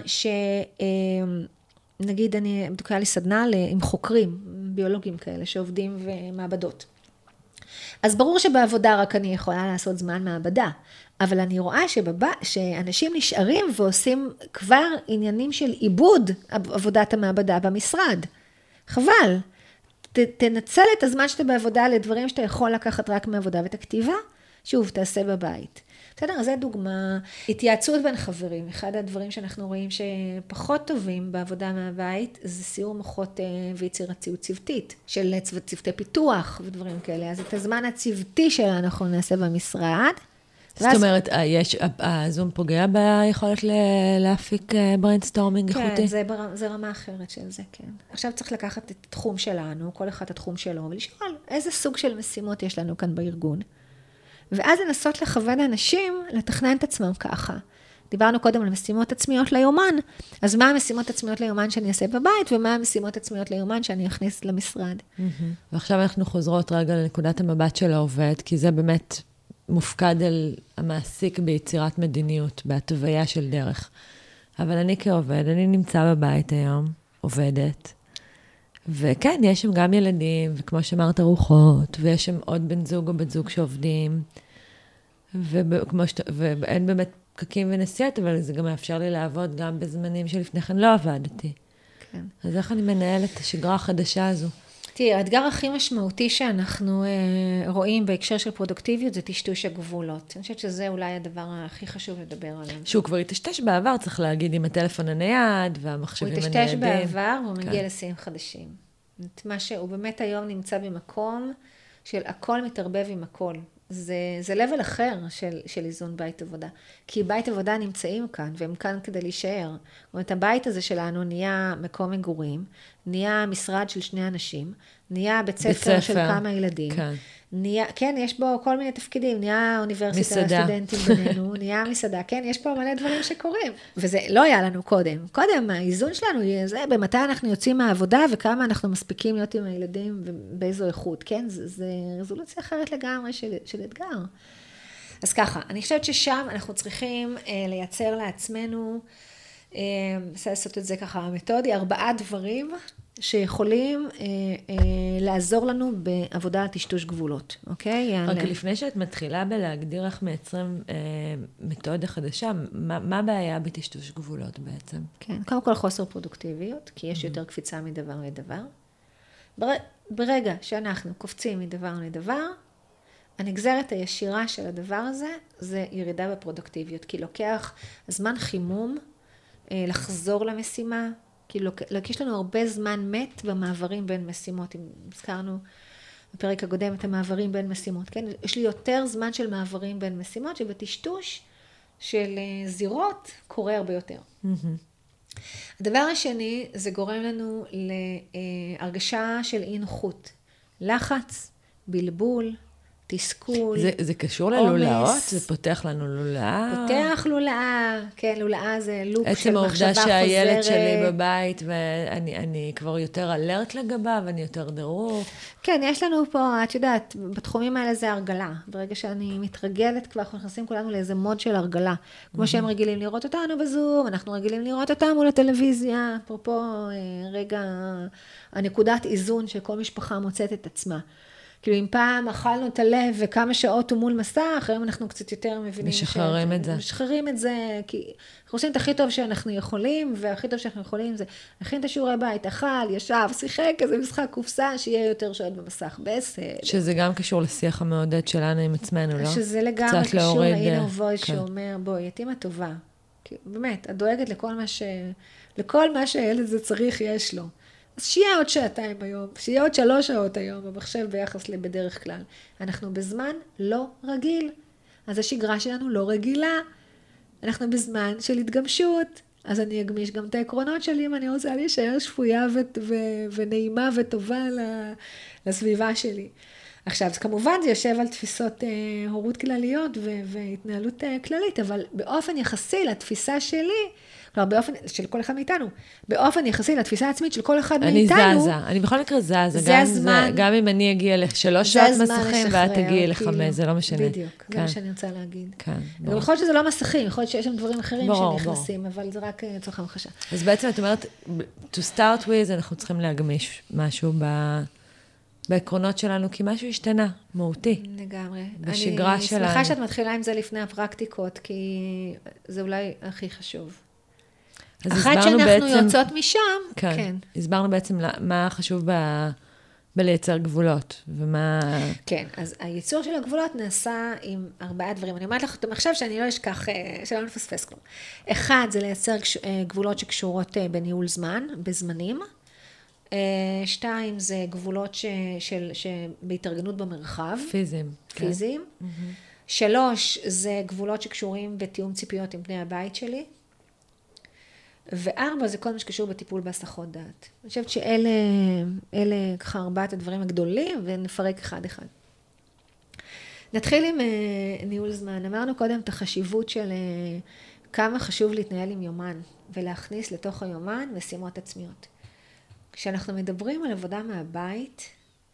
שנגיד אני בדוקה לי סדנה עם חוקרים, ביולוגים כאלה, שעובדים במעבדות. אז ברור שבעבודה רק אני יכולה לעשות זמן מעבדה, אבל אני רואה שבבא, שאנשים נשארים ועושים כבר עניינים של עיבוד עבודת המעבדה במשרד. חבל. ת, תנצל את הזמן שאתה בעבודה לדברים שאתה יכול לקחת רק מעבודה, ואת הכתיבה, שוב, תעשה בבית. בסדר, אז זו דוגמה. התייעצות בין חברים. אחד הדברים שאנחנו רואים שפחות טובים בעבודה מהבית, זה סיור מוחות ויצירתיות צוותית, של צוותי פיתוח ודברים כאלה. אז את הזמן הצוותי שלנו אנחנו נעשה במשרד. זאת אומרת, יש, הזום פוגע ביכולת להפיק בריינסטורמינג איכותי? כן, זה, זה רמה אחרת של זה, כן. עכשיו צריך לקחת את התחום שלנו, כל אחד את התחום שלו, ולשאול איזה סוג של משימות יש לנו כאן בארגון. ואז לנסות לכוון אנשים לתכנן את עצמם ככה. דיברנו קודם על משימות עצמיות ליומן, אז מה המשימות עצמיות ליומן שאני אעשה בבית, ומה המשימות עצמיות ליומן שאני אכניס למשרד. ועכשיו אנחנו חוזרות רגע לנקודת המבט של העובד, כי זה באמת מופקד על המעסיק ביצירת מדיניות, בהתוויה של דרך. אבל אני כעובד, אני נמצא בבית היום, עובדת, וכן, יש שם גם ילדים, וכמו שאמרת, רוחות, ויש שם עוד בן זוג או בת זוג שעובדים, וכמו שת... ואין באמת פקקים ונסיעות, אבל זה גם מאפשר לי לעבוד גם בזמנים שלפני כן לא עבדתי. כן. אז איך אני מנהלת את השגרה החדשה הזו? תראי, האתגר הכי משמעותי שאנחנו אה, רואים בהקשר של פרודוקטיביות, זה טשטוש הגבולות. אני חושבת שזה אולי הדבר הכי חשוב לדבר עליו. שהוא כבר יטשטש בעבר, צריך להגיד, עם הטלפון הנייד והמחשבים הניידים. הוא יטשטש בעבר, והוא מגיע כן. לשיאים חדשים. את מה שהוא באמת היום נמצא במקום של הכל מתערבב עם הכל. זה, זה level אחר של, של איזון בית עבודה. כי בית עבודה נמצאים כאן, והם כאן כדי להישאר. זאת אומרת, הבית הזה שלנו נהיה מקום מגורים, נהיה משרד של שני אנשים, נהיה בית ספר, בית ספר של כמה ילדים. כן. נהיה, כן, יש בו כל מיני תפקידים, נהיה אוניברסיטה, סטודנטים בינינו, נהיה מסעדה, כן, יש פה מלא דברים שקורים. וזה לא היה לנו קודם. קודם, האיזון שלנו יהיה זה, במתי אנחנו יוצאים מהעבודה, וכמה אנחנו מספיקים להיות עם הילדים, ובאיזו איכות, כן? זה, זה רזולוציה אחרת לגמרי של, של אתגר. אז ככה, אני חושבת ששם אנחנו צריכים אה, לייצר לעצמנו, אה, לעשות את זה ככה מתודי, ארבעה דברים, שיכולים אה, אה, לעזור לנו בעבודה על טשטוש גבולות, אוקיי? רק על... לפני שאת מתחילה בלהגדיר איך מייצרים אה, מתודה חדשה, מה, מה הבעיה בטשטוש גבולות בעצם? כן, קודם כל חוסר פרודוקטיביות, כי יש יותר קפיצה מדבר לדבר. בר... ברגע שאנחנו קופצים מדבר לדבר, הנגזרת הישירה של הדבר הזה, זה ירידה בפרודוקטיביות, כי לוקח זמן חימום אה, לחזור למשימה, כי יש לנו הרבה זמן מת במעברים בין משימות, אם הזכרנו בפרק הקודם את המעברים בין משימות, כן? יש לי יותר זמן של מעברים בין משימות, שבטשטוש של זירות קורה הרבה יותר. Mm-hmm. הדבר השני, זה גורם לנו להרגשה של אי נוחות, לחץ, בלבול, תסכול, זה, זה קשור ללולאות? זה פותח לנו לולאה? פותח לולאה, כן, לולאה זה לופ של מחשבה חוזרת. עצם העובדה שהילד שלי בבית, ואני אני כבר יותר אלרט לגביו, אני יותר דרוך. כן, יש לנו פה, את יודעת, בתחומים האלה זה הרגלה. ברגע שאני מתרגלת, כבר אנחנו נכנסים כולנו לאיזה מוד של הרגלה. כמו שהם רגילים לראות אותנו בזום, אנחנו רגילים לראות אותם מול הטלוויזיה. אפרופו, רגע, הנקודת איזון שכל משפחה מוצאת את עצמה. כאילו אם פעם אכלנו את הלב וכמה שעות הוא מול מסך, היום אנחנו קצת יותר מבינים. משחררים ש... את זה. משחררים את זה, כי אנחנו עושים את הכי טוב שאנחנו יכולים, והכי טוב שאנחנו יכולים זה, הכין את השיעורי בית, אכל, ישב, שיחק, איזה משחק קופסה, שיהיה יותר שעות במסך, בסדר. שזה גם קשור לשיח המעודד שלנו עם עצמנו, לא? שזה לגמרי קשור לאינר וויס שאומר, בואי, את אימא טובה. באמת, את דואגת לכל מה ש... לכל מה שהילד הזה צריך, יש לו. אז שיהיה עוד שעתיים היום, שיהיה עוד שלוש שעות היום, במחשב ביחס לבדרך כלל. אנחנו בזמן לא רגיל. אז השגרה שלנו לא רגילה. אנחנו בזמן של התגמשות. אז אני אגמיש גם את העקרונות שלי, אם אני רוצה להישאר שפויה ו- ו- ונעימה וטובה לסביבה שלי. עכשיו, כמובן זה יושב על תפיסות אה, הורות כלליות ו- והתנהלות אה, כללית, אבל באופן יחסי לתפיסה שלי, כלומר, באופן, של כל אחד מאיתנו, באופן יחסי לתפיסה העצמית של כל אחד אני מאיתנו. אני זזה, אני בכל מקרה זזה, זה גם, הזמן, זה, גם אם אני אגיע לשלוש שעות מסכים, ואת תגיעי לחמש, כאילו, זה לא משנה. בדיוק, כן. זה מה שאני רוצה להגיד. כן, ברור. יכול להיות שזה לא מסכים, יכול להיות שיש שם דברים אחרים ברור, שנכנסים, ברור. אבל זה רק צורך המחשה. אז בעצם את אומרת, to start with, אנחנו צריכים להגמיש משהו ב... בעקרונות שלנו, כי משהו השתנה, מהותי. לגמרי. בשגרה אני שלנו. אני שמחה שאת מתחילה עם זה לפני הפרקטיקות, כי זה אולי הכי חשוב. אחת שאנחנו בעצם, יוצאות משם, כן. כן. הסברנו בעצם מה חשוב ב, בלייצר גבולות, ומה... כן, אז הייצור של הגבולות נעשה עם ארבעה דברים. אני אומרת לך, עכשיו שאני לא אשכח, שלא נפספס כלום. אחד, זה לייצר גבולות שקשורות בניהול זמן, בזמנים. שתיים, זה גבולות ש, של, שבהתארגנות במרחב. פיזיים. פיזיים. כן. שלוש, זה גבולות שקשורים בתיאום ציפיות עם בני הבית שלי. וארבע, זה כל מה שקשור בטיפול בהסחות דעת. אני חושבת שאלה, אלה ככה ארבעת הדברים הגדולים, ונפרק אחד אחד. נתחיל עם ניהול זמן. אמרנו קודם את החשיבות של כמה חשוב להתנהל עם יומן, ולהכניס לתוך היומן משימות עצמיות. כשאנחנו מדברים על עבודה מהבית,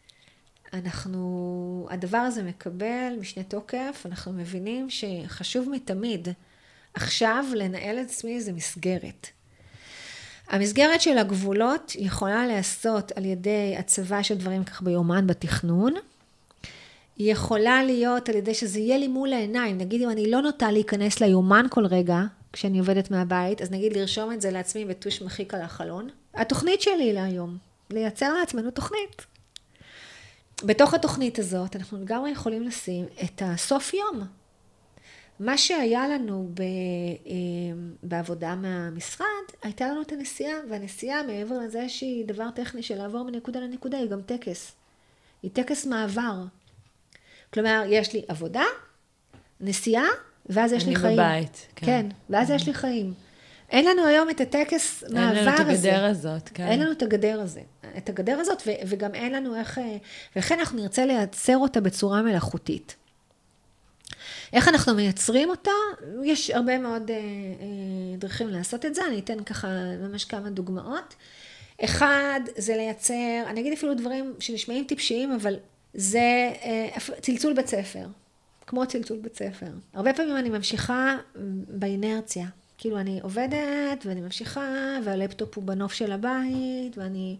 אנחנו, הדבר הזה מקבל משנה תוקף, אנחנו מבינים שחשוב מתמיד עכשיו לנהל את עצמי איזו מסגרת. המסגרת של הגבולות יכולה לעשות על ידי הצבה של דברים כך ביומן בתכנון, היא יכולה להיות על ידי שזה יהיה לי מול העיניים, נגיד אם אני לא נוטה להיכנס ליומן כל רגע, כשאני עובדת מהבית, אז נגיד לרשום את זה לעצמי בטוש מחיק על החלון. התוכנית שלי להיום, לייצר לעצמנו תוכנית. בתוך התוכנית הזאת, אנחנו גם יכולים לשים את הסוף יום. מה שהיה לנו ב, בעבודה מהמשרד, הייתה לנו את הנסיעה, והנסיעה מעבר לזה שהיא דבר טכני של לעבור מנקודה לנקודה, היא גם טקס. היא טקס מעבר. כלומר, יש לי עבודה, נסיעה, ואז יש לי חיים. אני בבית. כן, כן ואז יש לי חיים. אין לנו היום את הטקס מעבר הזה. אין לנו את הגדר הזאת, כן. אין לנו את הגדר הזה. את הגדר הזאת, ו- וגם אין לנו איך, ולכן אנחנו נרצה לייצר אותה בצורה מלאכותית. איך אנחנו מייצרים אותה? יש הרבה מאוד אה, אה, דרכים לעשות את זה, אני אתן ככה ממש כמה דוגמאות. אחד, זה לייצר, אני אגיד אפילו דברים שנשמעים טיפשיים, אבל זה אה, צלצול בית ספר, כמו צלצול בית ספר. הרבה פעמים אני ממשיכה באינרציה. כאילו אני עובדת ואני ממשיכה, והלפטופ הוא בנוף של הבית, ואני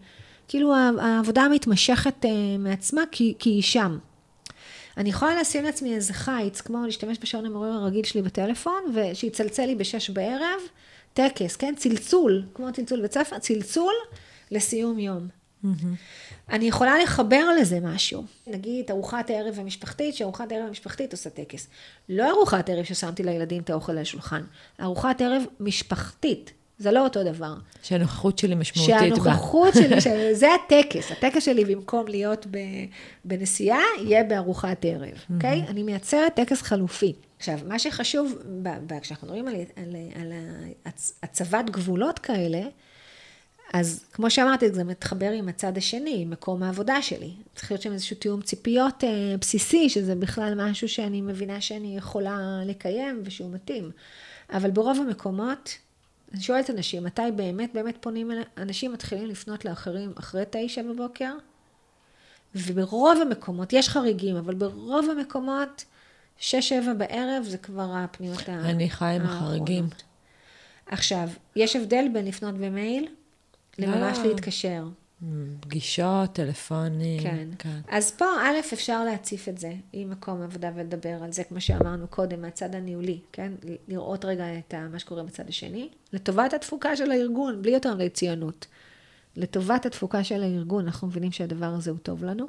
כאילו העבודה מתמשכת מעצמה, כי, כי היא שם. אני יכולה לשים לעצמי איזה חיץ, כמו להשתמש בשעון המעורר הרגיל שלי בטלפון, ושיצלצל לי בשש בערב, טקס, כן? צלצול, כמו צלצול בית ספר, צלצול לסיום יום. Mm-hmm. אני יכולה לחבר לזה משהו. נגיד, ארוחת הערב המשפחתית, שארוחת הערב המשפחתית עושה טקס. לא ארוחת הערב ששמתי לילדים את האוכל על השולחן. ארוחת ערב משפחתית. זה לא אותו דבר. שהנוכחות שלי משמעותית בה. שהנוכחות שלי, זה הטקס. הטקס שלי במקום להיות בנסיעה, יהיה בארוחת ערב. אוקיי? אני מייצרת טקס חלופי. עכשיו, מה שחשוב, כשאנחנו מדברים על הצבת גבולות כאלה, אז כמו שאמרתי, זה מתחבר עם הצד השני, עם מקום העבודה שלי. צריך להיות שם איזשהו תיאום ציפיות בסיסי, שזה בכלל משהו שאני מבינה שאני יכולה לקיים ושהוא מתאים. אבל ברוב המקומות, אני שואלת אנשים, מתי באמת באמת פונים אליהם? אנשים מתחילים לפנות לאחרים אחרי תשע בבוקר, וברוב המקומות, יש חריגים, אבל ברוב המקומות, שש שבע בערב זה כבר הפניות האחרונות. אני חי עם החריגים. עכשיו, יש הבדל בין לפנות במייל, לממש להתקשר. פגישות, טלפונים. כן. כן. אז פה, א', אפשר להציף את זה, עם מקום עבודה ולדבר על זה, כמו שאמרנו קודם, מהצד הניהולי, כן? לראות רגע את מה שקורה בצד השני, לטובת התפוקה של הארגון, בלי יותר מדי ציונות. לטובת התפוקה של הארגון, אנחנו מבינים שהדבר הזה הוא טוב לנו.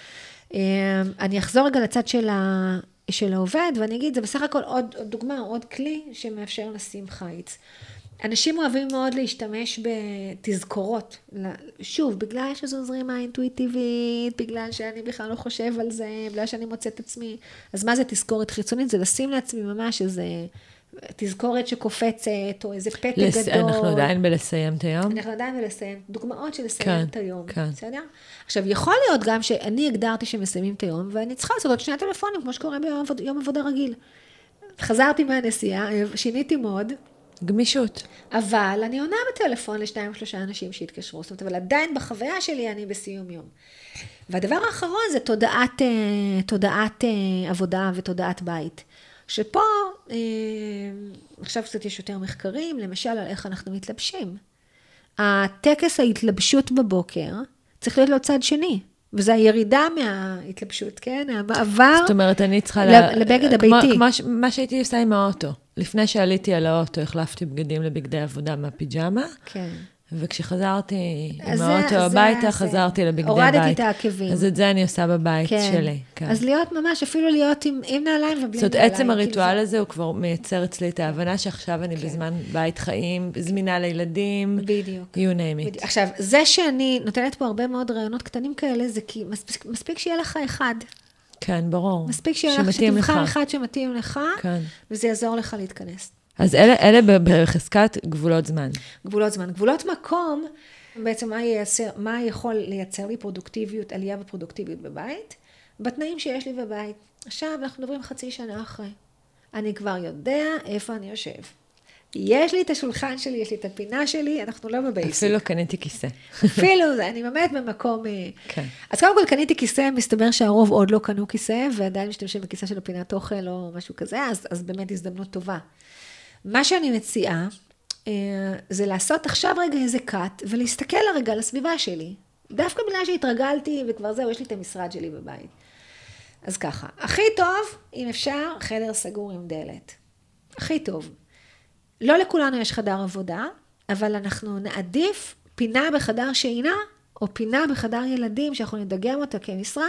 אני אחזור רגע לצד של, ה... של העובד, ואני אגיד, זה בסך הכל עוד, עוד דוגמה, עוד כלי שמאפשר לשים חיץ. אנשים אוהבים מאוד להשתמש בתזכורות, שוב, בגלל שזו זרימה אינטואיטיבית, בגלל שאני בכלל לא חושב על זה, בגלל שאני מוצאת את עצמי, אז מה זה תזכורת חיצונית? זה לשים לעצמי ממש איזה תזכורת שקופצת, או איזה פתק לס... גדול. אנחנו עדיין בלסיים את היום? אנחנו עדיין בלסיים, דוגמאות של לסיים כן, את היום, כן. בסדר? עכשיו, יכול להיות גם שאני הגדרתי שמסיימים את היום, ואני צריכה לעשות עוד שני טלפונים, כמו שקורה ביום עבודה רגיל. חזרתי מהנסיעה, שיניתי מאוד, גמישות. אבל אני עונה בטלפון לשניים או שלושה אנשים שהתקשרו, זאת אומרת, אבל עדיין בחוויה שלי אני בסיום יום. והדבר האחרון זה תודעת, תודעת עבודה ותודעת בית. שפה, עכשיו קצת יש יותר מחקרים, למשל על איך אנחנו מתלבשים. הטקס ההתלבשות בבוקר צריך להיות לו צד שני. וזה הירידה מההתלבשות, כן? המעבר זאת אומרת, אני צריכה לבגד הביתי. כמו מה שהייתי עושה עם האוטו. לפני שעליתי על האוטו, החלפתי בגדים לבגדי עבודה מהפיג'מה. כן. וכשחזרתי עם האוטו הביתה, חזרתי לבגדי בית. הורדתי את העקבים. אז את זה אני עושה בבית שלי. אז להיות ממש, אפילו להיות עם נעליים ובלי נעליים. זאת אומרת, עצם הריטואל הזה הוא כבר מייצר אצלי את ההבנה שעכשיו אני בזמן בית חיים, זמינה לילדים. בדיוק. You name it. עכשיו, זה שאני נותנת פה הרבה מאוד רעיונות קטנים כאלה, זה כי מספיק שיהיה לך אחד. כן, ברור. מספיק שיהיה לך שתבחר אחד שמתאים לך, וזה יעזור לך להתכנס. אז אלה, אלה בחזקת גבולות זמן. גבולות זמן. גבולות מקום, בעצם מה, ייצר, מה יכול לייצר לי פרודוקטיביות, עלייה בפרודוקטיביות בבית? בתנאים שיש לי בבית. עכשיו אנחנו מדברים חצי שנה אחרי. אני כבר יודע איפה אני יושב. יש לי את השולחן שלי, יש לי את הפינה שלי, אנחנו לא בבייסיק. אפילו קניתי כיסא. אפילו, אני באמת במקום... כן. אז קודם כל קניתי כיסא, מסתבר שהרוב עוד לא קנו כיסא, ועדיין משתמשים בכיסא של הפינת אוכל או משהו כזה, אז, אז באמת הזדמנות טובה. מה שאני מציעה, זה לעשות עכשיו רגע איזה קאט, ולהסתכל הרגע על הסביבה שלי. דווקא בגלל שהתרגלתי, וכבר זהו, יש לי את המשרד שלי בבית. אז ככה, הכי טוב, אם אפשר, חדר סגור עם דלת. הכי טוב. לא לכולנו יש חדר עבודה, אבל אנחנו נעדיף פינה בחדר שינה, או פינה בחדר ילדים, שאנחנו נדגם אותה כמשרד,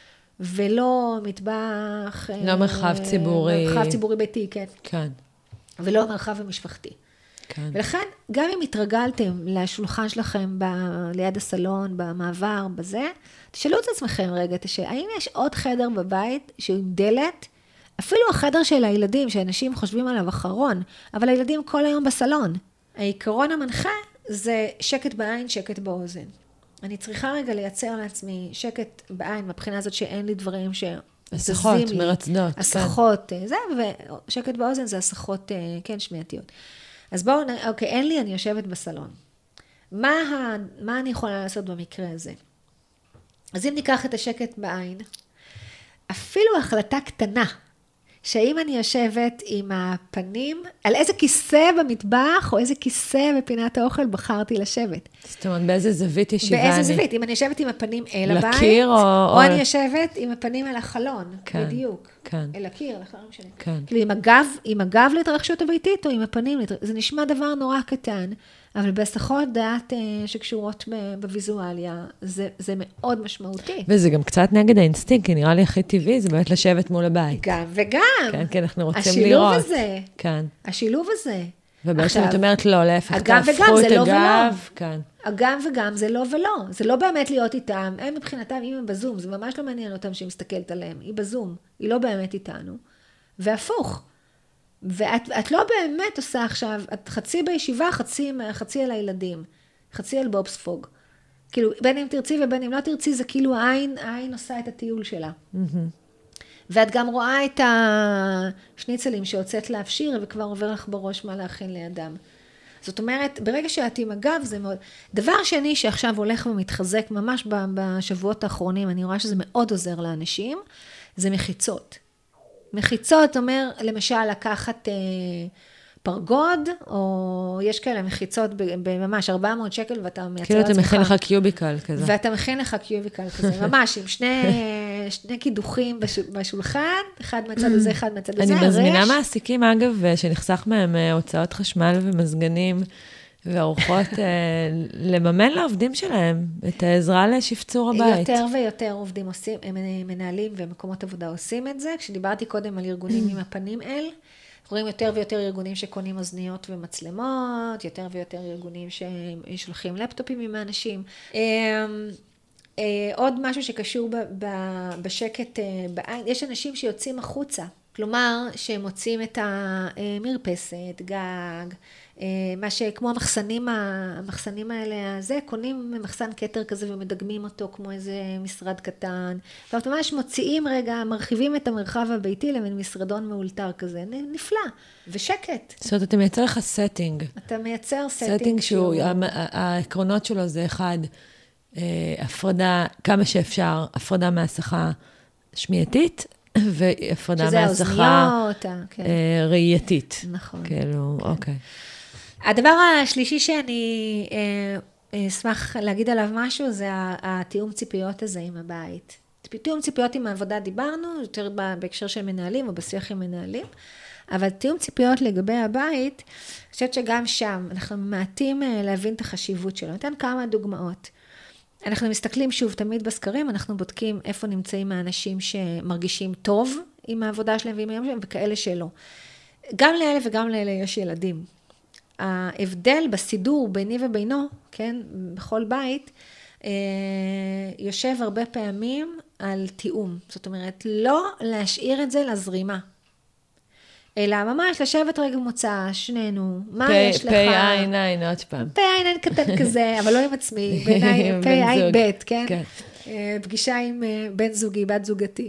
ולא מטבח... לא מרחב ציבורי. מרחב ציבורי ביתי, כן. כן. ולא מרחב המשפחתי. כן. ולכן, גם אם התרגלתם לשולחן שלכם ב- ליד הסלון, במעבר, בזה, תשאלו את עצמכם רגע, תשאל, האם יש עוד חדר בבית שהוא עם דלת? אפילו החדר של הילדים, שאנשים חושבים עליו אחרון, אבל הילדים כל היום בסלון. העיקרון המנחה זה שקט בעין, שקט באוזן. אני צריכה רגע לייצר לעצמי שקט בעין, מבחינה הזאת שאין לי דברים ש... הסחות, מרצדות. הסחות, כן. זה, ושקט באוזן זה הסחות, כן, שמיעתיות. אז בואו, אוקיי, אין לי, אני יושבת בסלון. מה, ה, מה אני יכולה לעשות במקרה הזה? אז אם ניקח את השקט בעין, אפילו החלטה קטנה, שאם אני יושבת עם הפנים, על איזה כיסא במטבח, או איזה כיסא בפינת האוכל בחרתי לשבת. זאת אומרת, באיזה זווית ישיבה אני? באיזה זווית? אם אני יושבת עם הפנים אל הבית, לקיר או... או אני יושבת עם הפנים אל החלון, בדיוק. כן. אל הקיר, לחלון משנה. כן. כאילו, עם הגב, עם הגב להתרחשות הביתית, או עם הפנים, זה נשמע דבר נורא קטן, אבל בהסחות דעת שקשורות בוויזואליה, זה, זה מאוד משמעותי. וזה גם קצת נגד האינסטינקט, כי נראה לי הכי טבעי, זה באמת לשבת מול הבית. גם וגם. כן, כי אנחנו רוצים השילוב לראות. השילוב הזה. כן. השילוב הזה. ובעצם את אומרת לא, להפך, הגם וגם זה לא ולא. כן. הגם וגם זה לא ולא. זה לא באמת להיות איתם. הם מבחינתם, אם הם בזום, זה ממש לא מעניין אותם שהיא מסתכלת עליהם. היא בזום, היא לא באמת איתנו. והפוך. ואת את לא באמת עושה עכשיו, את חצי בישיבה, חצי, חצי על הילדים. חצי על בובספוג. כאילו, בין אם תרצי ובין אם לא תרצי, זה כאילו העין, העין עושה את הטיול שלה. ואת גם רואה את השניצלים שיוצאת להפשיר, וכבר עובר לך בראש מה להכין לידם. זאת אומרת, ברגע שאת עם הגב, זה מאוד... דבר שני שעכשיו הולך ומתחזק, ממש בשבועות האחרונים, אני רואה שזה מאוד עוזר לאנשים, זה מחיצות. מחיצות אומר, למשל, לקחת... פרגוד, או יש כאלה מחיצות בממש ארבע מאות שקל, ואתה מייצר כאילו אתה מכין לך קיוביקל כזה. ואתה מכין לך קיוביקל כזה, ממש, עם שני, שני קידוחים בשולחן, אחד מהצד הזה, אחד מהצד הזה. אני מזמינה מעסיקים, אגב, שנחסך מהם הוצאות חשמל ומזגנים, וארוחות לממן לעובדים שלהם, את העזרה לשפצור הבית. יותר ויותר עובדים עושים, מנהלים ומקומות עבודה עושים את זה. כשדיברתי קודם על ארגונים עם הפנים אל, רואים יותר ויותר ארגונים שקונים אוזניות ומצלמות, יותר ויותר ארגונים ששולחים לפטופים עם האנשים. עוד משהו שקשור בשקט בעין, יש אנשים שיוצאים החוצה, כלומר שהם מוצאים את המרפסת, גג, מה שכמו המחסנים, המחסנים האלה, זה, קונים מחסן קטר כזה ומדגמים אותו כמו איזה משרד קטן, ואתם ממש מוציאים רגע, מרחיבים את המרחב הביתי למין משרדון מאולתר כזה, נפלא, ושקט. זאת אומרת, אתה מייצר לך סטינג. אתה מייצר סטינג. סטינג שהוא, העקרונות שלו זה אחד, הפרדה, כמה שאפשר, הפרדה מהסחה שמיעתית, והפרדה מהסחה ראייתית. נכון. כאילו, אוקיי. הדבר השלישי שאני אשמח להגיד עליו משהו, זה התיאום ציפיות הזה עם הבית. תיאום ציפיות עם העבודה דיברנו, יותר בהקשר של מנהלים או בשיח עם מנהלים, אבל תיאום ציפיות לגבי הבית, אני חושבת שגם שם אנחנו מעטים להבין את החשיבות שלו. ניתן כמה דוגמאות. אנחנו מסתכלים שוב תמיד בסקרים, אנחנו בודקים איפה נמצאים האנשים שמרגישים טוב עם העבודה שלהם ועם היום שלהם, וכאלה שלא. גם לאלה וגם לאלה יש ילדים. ההבדל בסידור ביני ובינו, כן, בכל בית, יושב הרבה פעמים על תיאום. זאת אומרת, לא להשאיר את זה לזרימה. אלא ממש לשבת רגע מוצא, שנינו, מה יש לך? פי עין עין, עוד פעם. פי עין עין קטן כזה, אבל לא עם עצמי, פי עין בית, כן? פגישה עם בן זוגי, בת זוגתי.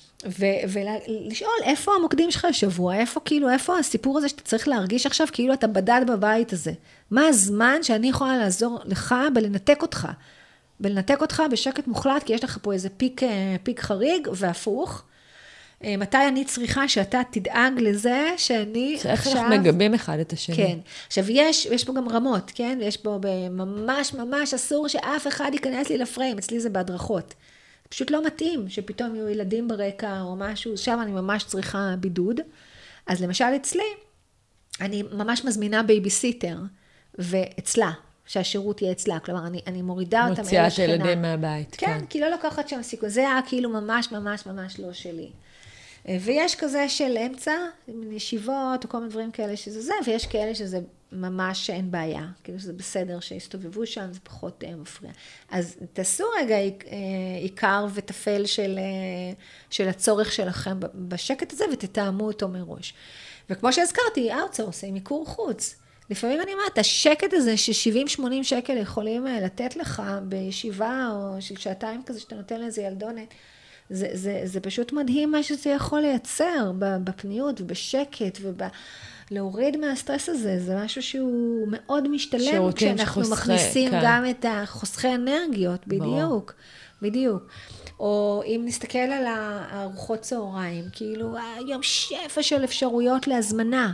ולשאול, איפה המוקדים שלך השבוע? איפה כאילו, איפה הסיפור הזה שאתה צריך להרגיש עכשיו, כאילו אתה בדד בבית הזה? מה הזמן שאני יכולה לעזור לך בלנתק אותך? בלנתק אותך בשקט מוחלט, כי יש לך פה איזה פיק, פיק חריג והפוך. מתי אני צריכה שאתה תדאג לזה שאני עכשיו... איך אנחנו מגבים אחד את השני. כן. עכשיו, יש, יש פה גם רמות, כן? יש פה ממש ממש אסור שאף אחד ייכנס לי לפריים, אצלי זה בהדרכות. פשוט לא מתאים שפתאום יהיו ילדים ברקע או משהו, שם אני ממש צריכה בידוד. אז למשל אצלי, אני ממש מזמינה בייביסיטר, ואצלה, שהשירות יהיה אצלה, כלומר, אני, אני מורידה אותם אל השכנה. מוציאה את הילדים מהבית, כן. כן, כי לא לוקחת שם סיכון, זה היה כאילו ממש ממש ממש לא שלי. ויש כזה של אמצע, ישיבות או כל מיני דברים כאלה שזה זה, ויש כאלה שזה ממש אין בעיה, כאילו שזה בסדר שיסתובבו שם, זה פחות מפריע. אז תעשו רגע עיקר ותפל של, של הצורך שלכם בשקט הזה, ותתאמו אותו מראש. וכמו שהזכרתי, אאוטסורסינג, מיקור חוץ. לפעמים אני אומרת, השקט הזה ש-שבעים שמונים שקל יכולים לתת לך בישיבה, או של שעתיים כזה שאתה נותן לזה ילדונת, זה, זה, זה פשוט מדהים מה שזה יכול לייצר בפניות ובשקט ולהוריד מהסטרס הזה. זה משהו שהוא מאוד משתלם כשאנחנו מכניסים כן. גם את החוסכי אנרגיות, בדיוק, ברור. בדיוק. או אם נסתכל על הארוחות צהריים, כאילו היום שפע של אפשרויות להזמנה.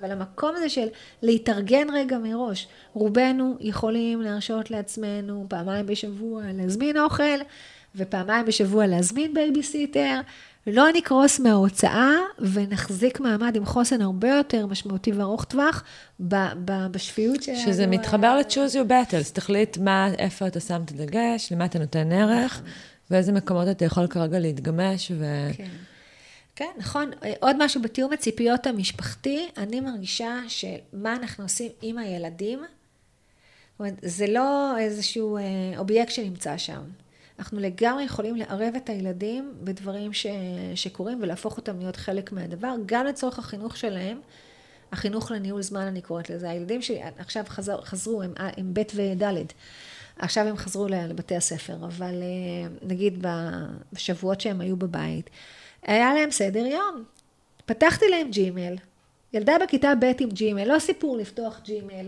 אבל המקום הזה של להתארגן רגע מראש. רובנו יכולים להרשות לעצמנו פעמיים בשבוע להזמין אוכל, ופעמיים בשבוע להזמין בייביסיטר, לא נקרוס מההוצאה ונחזיק מעמד עם חוסן הרבה יותר משמעותי וארוך טווח בשפיות שלנו. שזה מתחבר ל-choose your battles, תחליט מה, איפה אתה שם את הדגש, למה אתה נותן ערך, ואיזה מקומות אתה יכול כרגע להתגמש. ו... כן. כן, נכון. עוד משהו בתיאום הציפיות המשפחתי, אני מרגישה שמה אנחנו עושים עם הילדים, זאת אומרת, זה לא איזשהו אובייקט שנמצא שם. אנחנו לגמרי יכולים לערב את הילדים בדברים ש... שקורים ולהפוך אותם להיות חלק מהדבר, גם לצורך החינוך שלהם, החינוך לניהול זמן אני קוראת לזה. הילדים שעכשיו חזר, חזרו, הם, הם ב' וד', עכשיו הם חזרו לבתי הספר, אבל נגיד בשבועות שהם היו בבית, היה להם סדר יום. פתחתי להם ג'ימל, ילדה בכיתה ב' עם ג'ימל, לא סיפור לפתוח ג'ימל,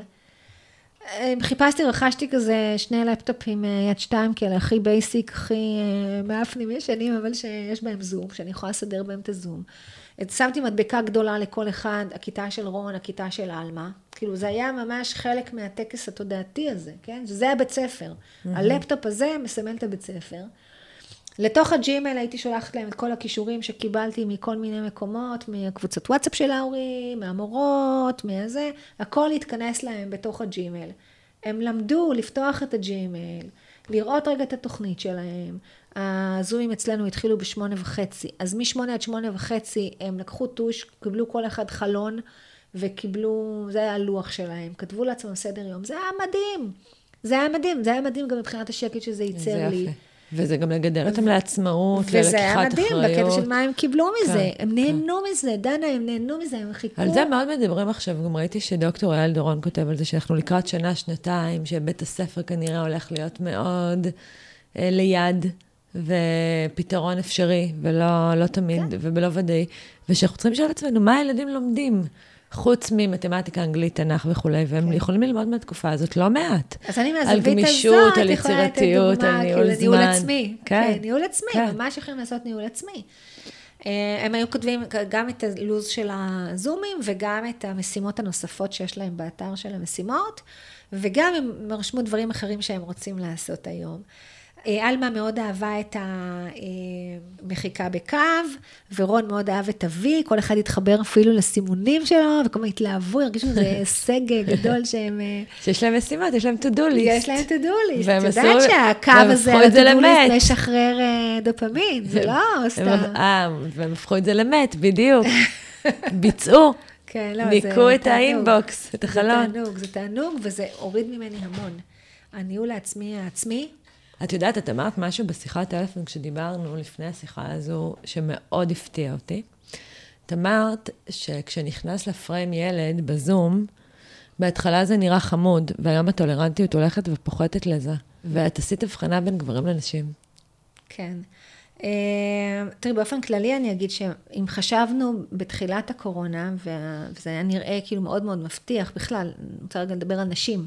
חיפשתי, רכשתי כזה שני לפטופים יד שתיים, כאלה הכי בייסיק, הכי מאפנים ישנים, אבל שיש בהם זום, שאני יכולה לסדר בהם את הזום. שמתי מדבקה גדולה לכל אחד, הכיתה של רון, הכיתה של אלמה. כאילו זה היה ממש חלק מהטקס התודעתי הזה, כן? זה הבית ספר. Mm-hmm. הלפטופ הזה מסמל את הבית ספר. לתוך הג'ימל הייתי שולחת להם את כל הכישורים שקיבלתי מכל מיני מקומות, מהקבוצת וואטסאפ של ההורים, מהמורות, מהזה, הכל התכנס להם בתוך הג'ימל. הם למדו לפתוח את הג'ימל, לראות רגע את התוכנית שלהם. הזומים אצלנו התחילו בשמונה וחצי, אז משמונה עד שמונה וחצי הם לקחו טוש, קיבלו כל אחד חלון, וקיבלו, זה היה הלוח שלהם, כתבו לעצמם סדר יום, זה היה מדהים, זה היה מדהים, זה היה מדהים גם מבחינת השקט שזה ייצר לי. וזה גם לגדר אותם לעצמאות, ולקיחת אחריות. וזה היה מדהים, בקטע של מה הם קיבלו מזה. הם נהנו מזה, דנה, הם נהנו מזה, הם חיכו. על זה מאוד מדברים עכשיו, גם ראיתי שדוקטור אייל דורון כותב על זה, שאנחנו לקראת שנה, שנתיים, שבית הספר כנראה הולך להיות מאוד ליד, ופתרון אפשרי, ולא לא תמיד, ובלא ודאי, ושאנחנו צריכים לשאול עצמנו, מה הילדים לומדים? חוץ ממתמטיקה, אנגלית, תנ"ך וכולי, והם יכולים ללמוד מהתקופה הזאת לא מעט. אז אני מהזווית הזאת יכולה לתת דוגמה, ניהול ניהול עצמי. כן, ניהול עצמי, ממש יכולים לעשות ניהול עצמי. הם היו כותבים גם את הלוז של הזומים, וגם את המשימות הנוספות שיש להם באתר של המשימות, וגם הם רשמו דברים אחרים שהם רוצים לעשות היום. אלמה מאוד אהבה את המחיקה בקו, ורון מאוד אהב את אבי, כל אחד התחבר אפילו לסימונים שלו, וכל מיני התלהבו, הרגישו שזה הישג גדול שהם... שיש להם משימות, יש להם to-do list. יש להם to-do list. את יודעת שהקו הזה, ה-to-do list משחרר דופמין, זה לא סתם. אה, והם הפכו את זה למת, בדיוק. ביצעו. ניקו את האינבוקס, את החלון. זה תענוג, זה תענוג, וזה הוריד ממני המון. הניהול העצמי העצמי, את יודעת, את אמרת משהו בשיחת טלפון, כשדיברנו לפני השיחה הזו, שמאוד הפתיע אותי. את אמרת שכשנכנס לפריים ילד בזום, בהתחלה זה נראה חמוד, והיום הטולרנטיות הולכת ופוחתת לזה. ואת עשית הבחנה בין גברים לנשים. כן. תראי, באופן כללי אני אגיד שאם חשבנו בתחילת הקורונה, וזה היה נראה כאילו מאוד מאוד מבטיח, בכלל, אני רוצה רגע לדבר על נשים.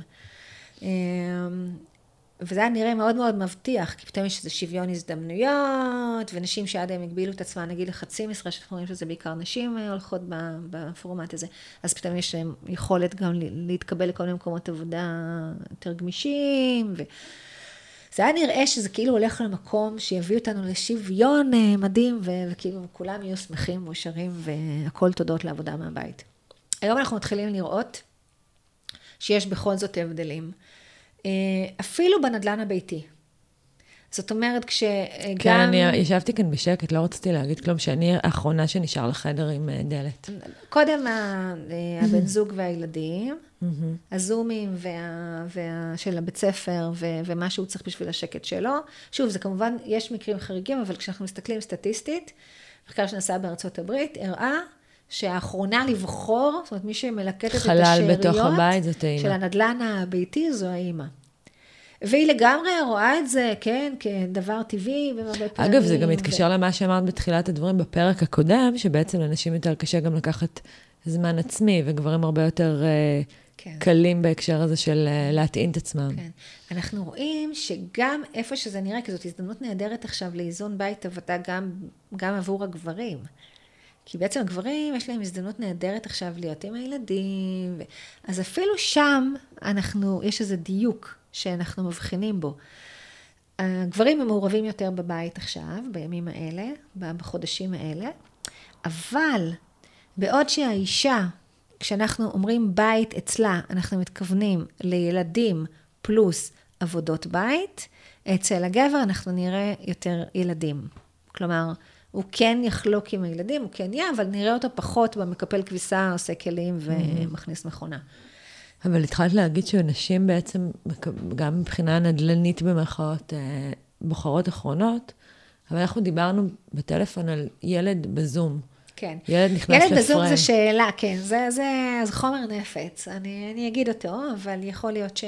וזה היה נראה מאוד מאוד מבטיח, כי פתאום יש איזה שוויון הזדמנויות, ונשים שעד הם הגבילו את עצמם, נגיד לחצי משרה, שאנחנו רואים שזה בעיקר נשים הולכות בפורמט הזה, אז פתאום יש להם יכולת גם להתקבל לכל מיני מקומות עבודה יותר גמישים, וזה היה נראה שזה כאילו הולך למקום שיביא אותנו לשוויון מדהים, וכאילו כולם יהיו שמחים, מאושרים, והכל תודות לעבודה מהבית. היום אנחנו מתחילים לראות שיש בכל זאת הבדלים. אפילו בנדלן הביתי. זאת אומרת, כשגם... כן, אני ישבתי כאן בשקט, לא רציתי להגיד כלום, שאני האחרונה שנשאר לחדר עם דלת. קודם הבן זוג והילדים, הזומים של הבית ספר, ומה שהוא צריך בשביל השקט שלו. שוב, זה כמובן, יש מקרים חריגים, אבל כשאנחנו מסתכלים סטטיסטית, מחקר שנעשה בארצות הברית, הראה שהאחרונה לבחור, זאת אומרת, מי שמלקטת את השאריות בתוך הבית, זאת האמא. של הנדלן הביתי, זו האמא. והיא לגמרי רואה את זה, כן, כדבר טבעי, ובהרבה פעמים. אגב, זה גם מתקשר למה שאמרת בתחילת הדברים בפרק הקודם, שבעצם לאנשים יותר קשה גם לקחת זמן עצמי, וגברים הרבה יותר כן. קלים בהקשר הזה של להטעין את עצמם. כן. אנחנו רואים שגם איפה שזה נראה, כי זאת הזדמנות נהדרת עכשיו לאיזון בית עבודה גם, גם עבור הגברים. כי בעצם הגברים יש להם הזדמנות נהדרת עכשיו להיות עם הילדים, ו... אז אפילו שם אנחנו, יש איזה דיוק שאנחנו מבחינים בו. הגברים הם מעורבים יותר בבית עכשיו, בימים האלה, בחודשים האלה, אבל בעוד שהאישה, כשאנחנו אומרים בית אצלה, אנחנו מתכוונים לילדים פלוס עבודות בית, אצל הגבר אנחנו נראה יותר ילדים. כלומר, הוא כן יחלוק עם הילדים, הוא כן יהיה, אבל נראה אותו פחות במקפל כביסה, עושה כלים ומכניס מכונה. אבל התחלת להגיד שנשים בעצם, גם מבחינה נדל"נית במרכאות, בוחרות אחרונות, אבל אנחנו דיברנו בטלפון על ילד בזום. כן. ילד נכנס לפריים. ילד בזום זה שאלה, כן, זה, זה, זה חומר נפץ. אני, אני אגיד אותו, אבל יכול להיות ש...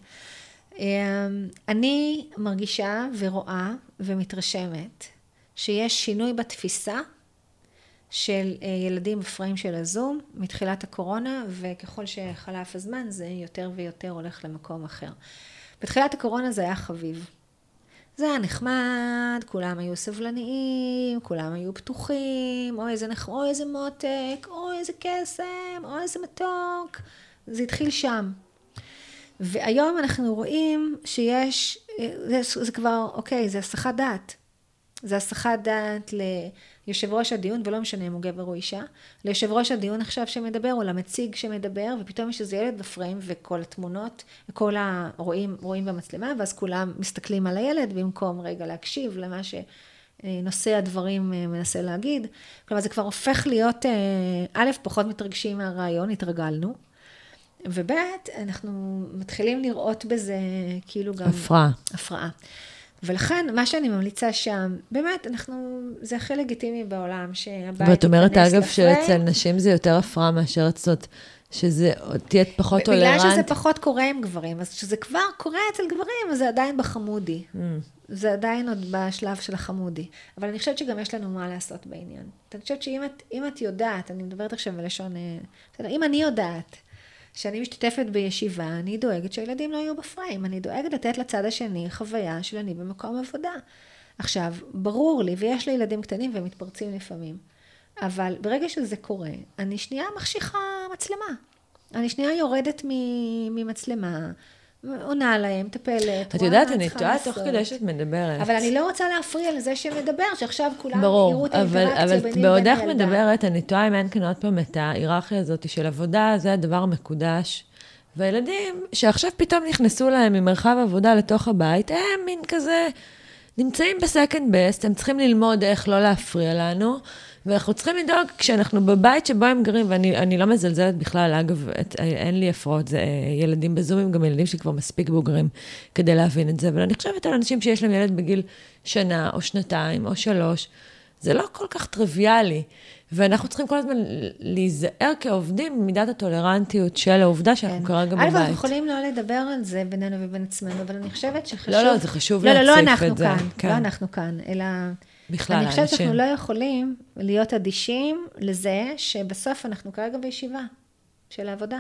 אני מרגישה ורואה ומתרשמת שיש שינוי בתפיסה של ילדים בפריים של הזום מתחילת הקורונה, וככל שחלף הזמן זה יותר ויותר הולך למקום אחר. בתחילת הקורונה זה היה חביב. זה היה נחמד, כולם היו סבלניים, כולם היו פתוחים, או איזה, נח... או איזה מותק, או איזה קסם, או איזה מתוק. זה התחיל שם. והיום אנחנו רואים שיש, זה, זה כבר, אוקיי, זה הסחת דעת. זה הסחת דעת ליושב ראש הדיון, ולא משנה אם הוא גבר או אישה, ליושב ראש הדיון עכשיו שמדבר, או למציג שמדבר, ופתאום יש איזה ילד בפריים, וכל התמונות, וכל הרואים, רואים במצלמה, ואז כולם מסתכלים על הילד, במקום רגע להקשיב למה שנושא הדברים מנסה להגיד. כלומר, זה כבר הופך להיות, א', פחות מתרגשים מהרעיון, התרגלנו, וב', אנחנו מתחילים לראות בזה כאילו גם... הפרעה. הפרעה. ולכן, מה שאני ממליצה שם, באמת, אנחנו, זה הכי לגיטימי בעולם, שהבית ואת אומרת, אגב, לפריים. שאצל נשים זה יותר הפרעה מאשר אצלות, שזה תהיה פחות טולרנט. בגלל שזה פחות קורה עם גברים, אז כשזה כבר קורה אצל גברים, אז זה עדיין בחמודי. Mm. זה עדיין עוד בשלב של החמודי. אבל אני חושבת שגם יש לנו מה לעשות בעניין. אני חושבת שאם את, אם את יודעת, אני מדברת עכשיו בלשון, אם אני יודעת, שאני משתתפת בישיבה, אני דואגת שהילדים לא יהיו בפריים, אני דואגת לתת לצד השני חוויה של אני במקום עבודה. עכשיו, ברור לי, ויש לי ילדים קטנים והם מתפרצים לפעמים, אבל ברגע שזה קורה, אני שנייה מחשיכה מצלמה. אני שנייה יורדת ממצלמה, עונה להם, טפלת. את יודעת, אני טועה תוך כדי שאת מדברת. אבל אני לא רוצה להפריע לזה שמדבר, שעכשיו כולם ברור, יראו את אבל, האינטראקציה אבל ביני ובין בעודך הילדה. מדברת, אני טועה אם אין כאן עוד פעם את ההיררכיה הזאת של עבודה, זה הדבר המקודש. והילדים שעכשיו פתאום נכנסו להם ממרחב עבודה לתוך הבית, הם מין כזה נמצאים בסקנד בסט, הם צריכים ללמוד איך לא להפריע לנו, ואנחנו צריכים לדאוג כשאנחנו בבית שבו הם גרים, ואני אני לא מזלזלת בכלל, אגב, את, אין לי הפרעות, זה ילדים בזומים, גם ילדים שכבר מספיק בוגרים כדי להבין את זה, אבל אני חושבת על אנשים שיש להם ילד בגיל שנה או שנתיים או שלוש, זה לא כל כך טריוויאלי, ואנחנו צריכים כל הזמן להיזהר כעובדים במידת הטולרנטיות של העובדה שאנחנו כרגע בבית. אנחנו יכולים לא לדבר על זה בינינו ובין עצמנו, אבל אני חושבת שחשוב... לא, לא, זה חשוב להציף את זה. לא, לא, לא אנחנו כאן, לא אנחנו כאן, אלא... בכלל, אני חושבת שאנחנו לא יכולים להיות אדישים לזה שבסוף אנחנו כרגע בישיבה של העבודה.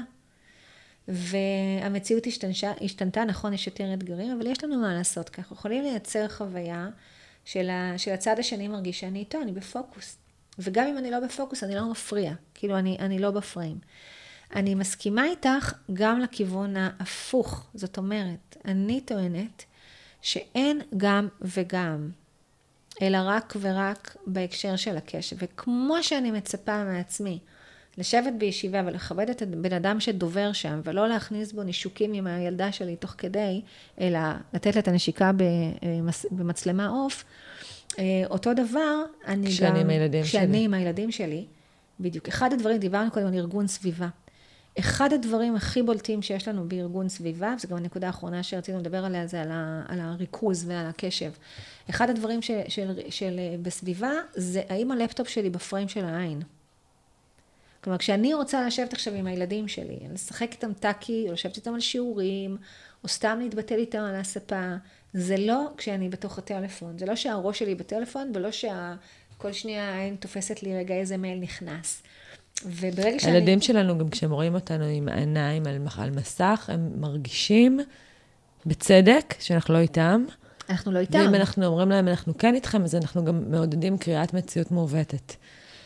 והמציאות השתנתה, השתנתה, נכון, יש יותר אתגרים, אבל יש לנו מה לעשות כך. אנחנו יכולים לייצר חוויה של, ה, של הצד השני מרגיש שאני איתו, אני בפוקוס. וגם אם אני לא בפוקוס, אני לא מפריע. כאילו, אני, אני לא בפריים. אני מסכימה איתך גם לכיוון ההפוך. זאת אומרת, אני טוענת שאין גם וגם, אלא רק ורק בהקשר של הקשב. וכמו שאני מצפה מעצמי, לשבת בישיבה ולכבד את הבן אדם שדובר שם, ולא להכניס בו נישוקים עם הילדה שלי תוך כדי, אלא לתת לה את הנשיקה במצלמה אוף, אותו דבר, אני כשאני גם... עם הילדים כשאני שלי. עם הילדים שלי, בדיוק. אחד הדברים, דיברנו קודם על ארגון סביבה. אחד הדברים הכי בולטים שיש לנו בארגון סביבה, וזו גם הנקודה האחרונה שרצינו לדבר עליה, זה על, ה, על הריכוז ועל הקשב. אחד הדברים של, של, של, בסביבה, זה האם הלפטופ שלי בפריים של העין. כלומר, כשאני רוצה לשבת עכשיו עם הילדים שלי, לשחק איתם טאקי, או לשבת איתם על שיעורים, או סתם להתבטל איתם על הספה, זה לא כשאני בתוך הטלפון. זה לא שהראש שלי בטלפון, ולא שכל שנייה העין תופסת לי רגע איזה מייל נכנס. וברגע שאני... הילדים שלנו, גם כשהם רואים אותנו עם העיניים על, על מסך, הם מרגישים בצדק שאנחנו לא איתם. אנחנו לא איתם. ואם אנחנו אומרים להם, אנחנו כן איתכם, אז אנחנו גם מעודדים קריאת מציאות מעוותת.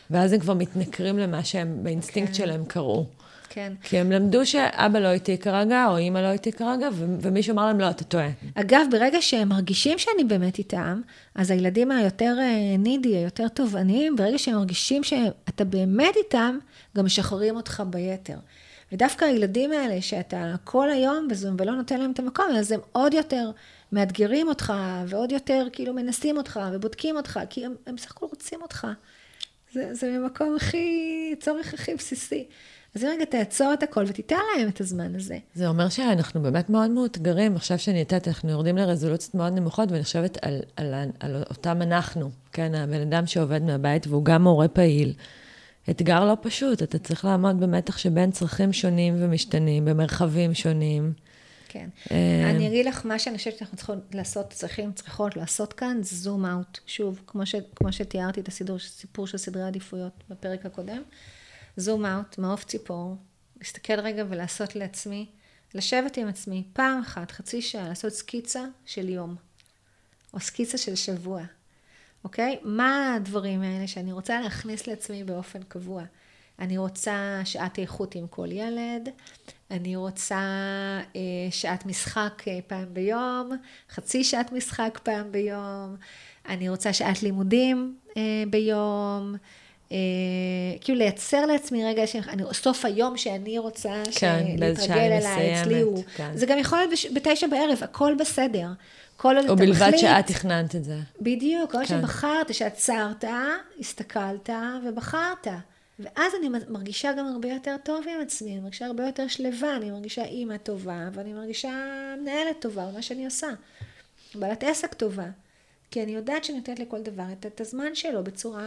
ואז הם כבר מתנכרים למה שהם באינסטינקט כן. שלהם קראו. כן. כי הם למדו שאבא לא איתי כרגע, או אמא לא איתי כרגע, ו- ומישהו אמר להם, לא, אתה טועה. אגב, ברגע שהם מרגישים שאני באמת איתם, אז הילדים היותר נידי, היותר תובעניים, ברגע שהם מרגישים שאתה באמת איתם, גם משחררים אותך ביתר. ודווקא הילדים האלה, שאתה כל היום בזום ולא נותן להם את המקום, אז הם עוד יותר מאתגרים אותך, ועוד יותר כאילו מנסים אותך, ובודקים אותך, כי הם, הם בסך הכל רוצים אותך. זה, זה ממקום הכי, צורך הכי בסיסי. אז רגע, תעצור את הכל ותיתן להם את הזמן הזה. זה אומר שאנחנו באמת מאוד מאותגרים. עכשיו שאני יודעת, אנחנו יורדים לרזולוציות מאוד נמוכות, ואני חושבת על, על, על אותם אנחנו, כן, הבן אדם שעובד מהבית, והוא גם מורה פעיל. אתגר לא פשוט, אתה צריך לעמוד במתח שבין צרכים שונים ומשתנים, במרחבים שונים. כן. אני אגיד לך מה שאני חושבת שאנחנו צריכים לעשות, צריכים, צריכות לעשות כאן, זה זום אאוט. שוב, כמו, ש, כמו שתיארתי את הסידור, סיפור של סדרי עדיפויות בפרק הקודם, זום אאוט, מעוף ציפור, להסתכל רגע ולעשות לעצמי, לשבת עם עצמי פעם אחת, חצי שעה, לעשות סקיצה של יום, או סקיצה של שבוע. אוקיי? מה הדברים האלה שאני רוצה להכניס לעצמי באופן קבוע? אני רוצה שעת איכות עם כל ילד, אני רוצה אה, שעת משחק אה, פעם ביום, חצי שעת משחק פעם ביום, אני רוצה שעת לימודים אה, ביום, אה, כאילו לייצר לעצמי רגע, אני, סוף היום שאני רוצה כן, להתרגל אליי אצלי, הוא, כן. זה גם יכול להיות בש, בתשע בערב, הכל בסדר. או בלבד שאת תכננת את זה. בדיוק, כל שבחרת, שעצרת, הסתכלת ובחרת. ואז אני מרגישה גם הרבה יותר טוב עם עצמי, אני מרגישה הרבה יותר שלווה, אני מרגישה אימא טובה, ואני מרגישה מנהלת טובה, מה שאני עושה. בעלת עסק טובה. כי אני יודעת שאני נותנת לכל דבר את, את הזמן שלו בצורה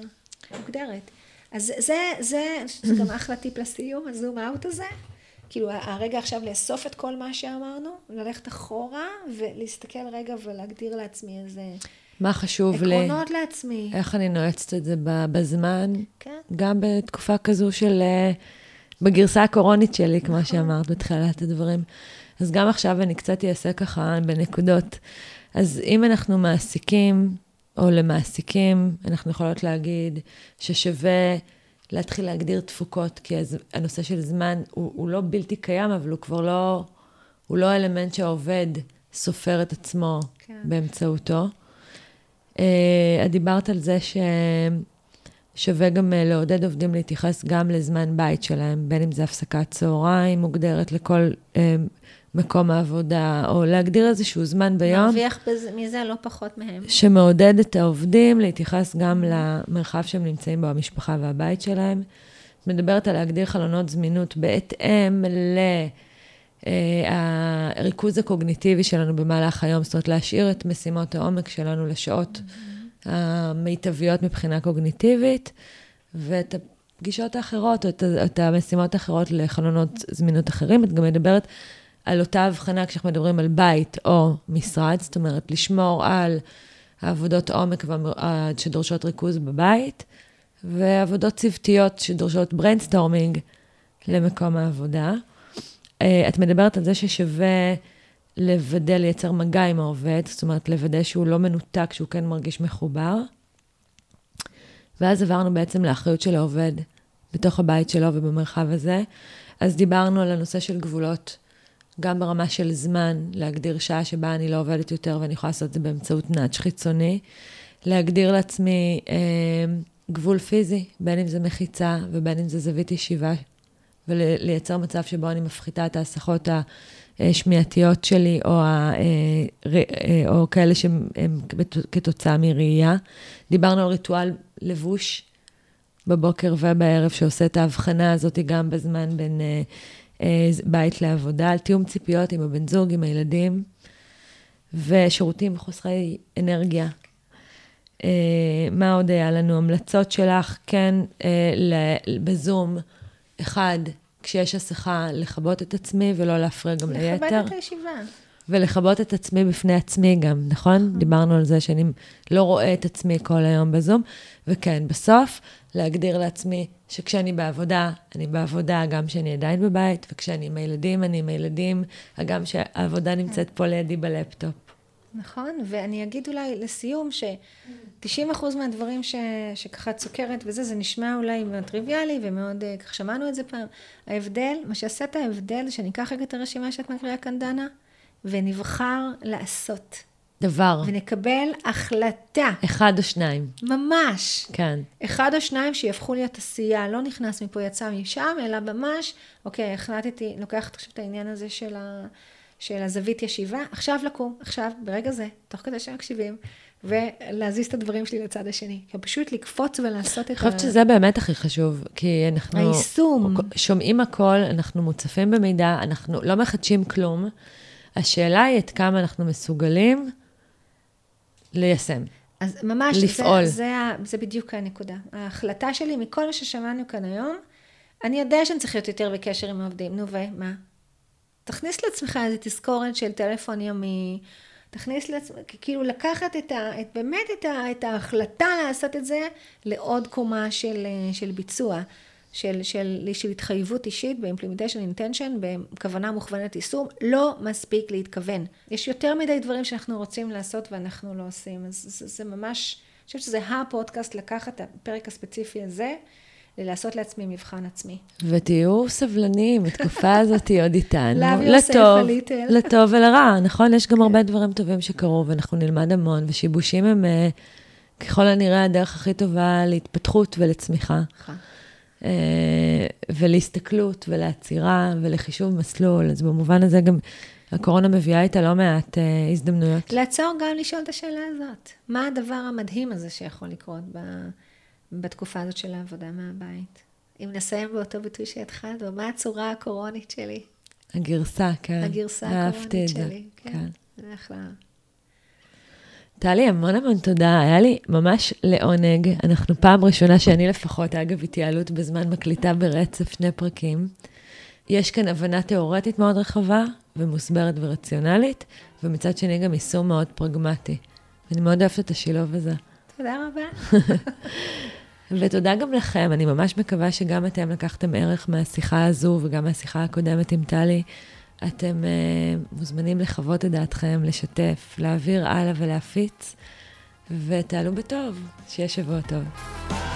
מוגדרת. אז זה, זה, זה גם אחלה טיפ לסיום, הזום אאוט הזה. כאילו הרגע עכשיו לאסוף את כל מה שאמרנו, ללכת אחורה ולהסתכל רגע ולהגדיר לעצמי איזה... מה חשוב לי? עקרונות לעצמי. איך אני נועצת את זה בזמן? כן. גם בתקופה כזו של... בגרסה הקורונית שלי, כמו שאמרת בתחילת הדברים. אז גם עכשיו אני קצת אעשה ככה בנקודות. אז אם אנחנו מעסיקים, או למעסיקים, אנחנו יכולות להגיד ששווה להתחיל להגדיר תפוקות, כי הנושא של זמן הוא, הוא לא בלתי קיים, אבל הוא כבר לא, הוא לא אלמנט שהעובד סופר את עצמו כן. באמצעותו. Uh, את דיברת על זה ששווה גם uh, לעודד עובדים להתייחס גם לזמן בית שלהם, בין אם זה הפסקת צהריים מוגדרת לכל uh, מקום העבודה, או להגדיר איזשהו זמן ביום. להרוויח מזה לא פחות מהם. שמעודד את העובדים להתייחס גם למרחב שהם נמצאים בו, המשפחה והבית שלהם. מדברת על להגדיר חלונות זמינות בהתאם לריכוז הקוגניטיבי שלנו במהלך היום, זאת אומרת להשאיר את משימות העומק שלנו לשעות המיטביות מבחינה קוגניטיבית, ואת הפגישות האחרות, או את המשימות האחרות לחלונות זמינות אחרים. את גם מדברת על אותה הבחנה כשאנחנו מדברים על בית או משרד, זאת אומרת, לשמור על העבודות עומק שדורשות ריכוז בבית, ועבודות צוותיות שדורשות בריינסטורמינג למקום העבודה. את מדברת על זה ששווה לוודא, לייצר מגע עם העובד, זאת אומרת, לוודא שהוא לא מנותק, שהוא כן מרגיש מחובר. ואז עברנו בעצם לאחריות של העובד בתוך הבית שלו ובמרחב הזה. אז דיברנו על הנושא של גבולות, גם ברמה של זמן, להגדיר שעה שבה אני לא עובדת יותר, ואני יכולה לעשות את זה באמצעות נאץ' חיצוני, להגדיר לעצמי אה, גבול פיזי, בין אם זה מחיצה ובין אם זה זווית ישיבה, ולייצר מצב שבו אני מפחיתה את ההסחות השמיעתיות שלי, או, ה, או כאלה שהם כתוצאה מראייה. דיברנו על ריטואל לבוש בבוקר ובערב, שעושה את ההבחנה הזאת גם בזמן בין בית לעבודה, על תיאום ציפיות עם הבן זוג, עם הילדים, ושירותים חוסרי אנרגיה. מה עוד היה לנו? המלצות שלך, כן, בזום, אחד, כשיש השיחה, לכבות את עצמי ולא להפריע גם ליתר. לכבד את הישיבה. ולכבות את עצמי בפני עצמי גם, נכון? דיברנו על זה שאני לא רואה את עצמי כל היום בזום, וכן, בסוף, להגדיר לעצמי שכשאני בעבודה, אני בעבודה, גם שאני עדיין בבית, וכשאני עם הילדים, אני עם הילדים, גם שהעבודה נמצאת פה לידי בלפטופ. נכון, ואני אגיד אולי לסיום ש-תשעים אחוז מהדברים ש... שככה צוקרת וזה, זה נשמע אולי מאוד טריוויאלי ומאוד, כך שמענו את זה פעם. ההבדל, מה שעשה את ההבדל, זה שאני אקח רגע את הרשימה שאת מקריאה כאן דנה, ונבחר לעשות. דבר. ונקבל החלטה. אחד או שניים. ממש. כן. אחד או שניים שיהפכו להיות עשייה, לא נכנס מפה, יצא משם, אלא ממש, אוקיי, החלטתי, לוקחת עכשיו את העניין הזה של ה... של הזווית ישיבה, עכשיו לקום, עכשיו, ברגע זה, תוך כדי שמקשיבים, ולהזיז את הדברים שלי לצד השני. כי פשוט לקפוץ ולעשות את ה... אני חושבת שזה באמת הכי חשוב, כי אנחנו... היישום. שומעים הכל, אנחנו מוצפים במידע, אנחנו לא מחדשים כלום. השאלה היא את כמה אנחנו מסוגלים ליישם. אז ממש, לפעול. זה, זה, זה בדיוק הנקודה. ההחלטה שלי, מכל מה ששמענו כאן היום, אני יודע שאני צריך להיות יותר בקשר עם העובדים. נו ומה? תכניס לעצמך איזו תזכורת של טלפון יומי, תכניס לעצמך, כאילו לקחת את ה, את, באמת את, ה, את ההחלטה לעשות את זה לעוד קומה של, של ביצוע, של, של, של התחייבות אישית, ב-implementation intention, בכוונה מוכוונת יישום, לא מספיק להתכוון. יש יותר מדי דברים שאנחנו רוצים לעשות ואנחנו לא עושים, אז זה, זה ממש, אני חושבת שזה הפודקאסט לקחת את הפרק הספציפי הזה, לעשות לעצמי מבחן עצמי. ותהיו סבלנים, התקופה הזאת היא עוד איתנו. לטוב, לטוב ולרע, נכון? יש גם הרבה דברים טובים שקרו, ואנחנו נלמד המון, ושיבושים הם ככל הנראה הדרך הכי טובה להתפתחות ולצמיחה. ולהסתכלות ולעצירה ולחישוב מסלול. אז במובן הזה גם הקורונה מביאה איתה לא מעט הזדמנויות. לעצור גם לשאול את השאלה הזאת. מה הדבר המדהים הזה שיכול לקרות ב... בתקופה הזאת של העבודה מהבית. אם נסיים באותו ביטוי שהתחלת, מה הצורה הקורונית שלי? הגרסה, כן. הגרסה הקורונית שלי, כן. כן. זה אחלה. טלי, המון המון תודה. היה לי ממש לעונג. אנחנו פעם ראשונה שאני לפחות, אגב, התייעלות בזמן מקליטה ברצף שני פרקים. יש כאן הבנה תיאורטית מאוד רחבה, ומוסברת ורציונלית, ומצד שני גם יישום מאוד פרגמטי. ואני מאוד אוהבת את השילוב הזה. תודה רבה. ותודה גם לכם, אני ממש מקווה שגם אתם לקחתם ערך מהשיחה הזו, וגם מהשיחה הקודמת עם טלי, אתם uh, מוזמנים לחוות את דעתכם, לשתף, להעביר הלאה ולהפיץ, ותעלו בטוב, שיהיה שבוע טוב.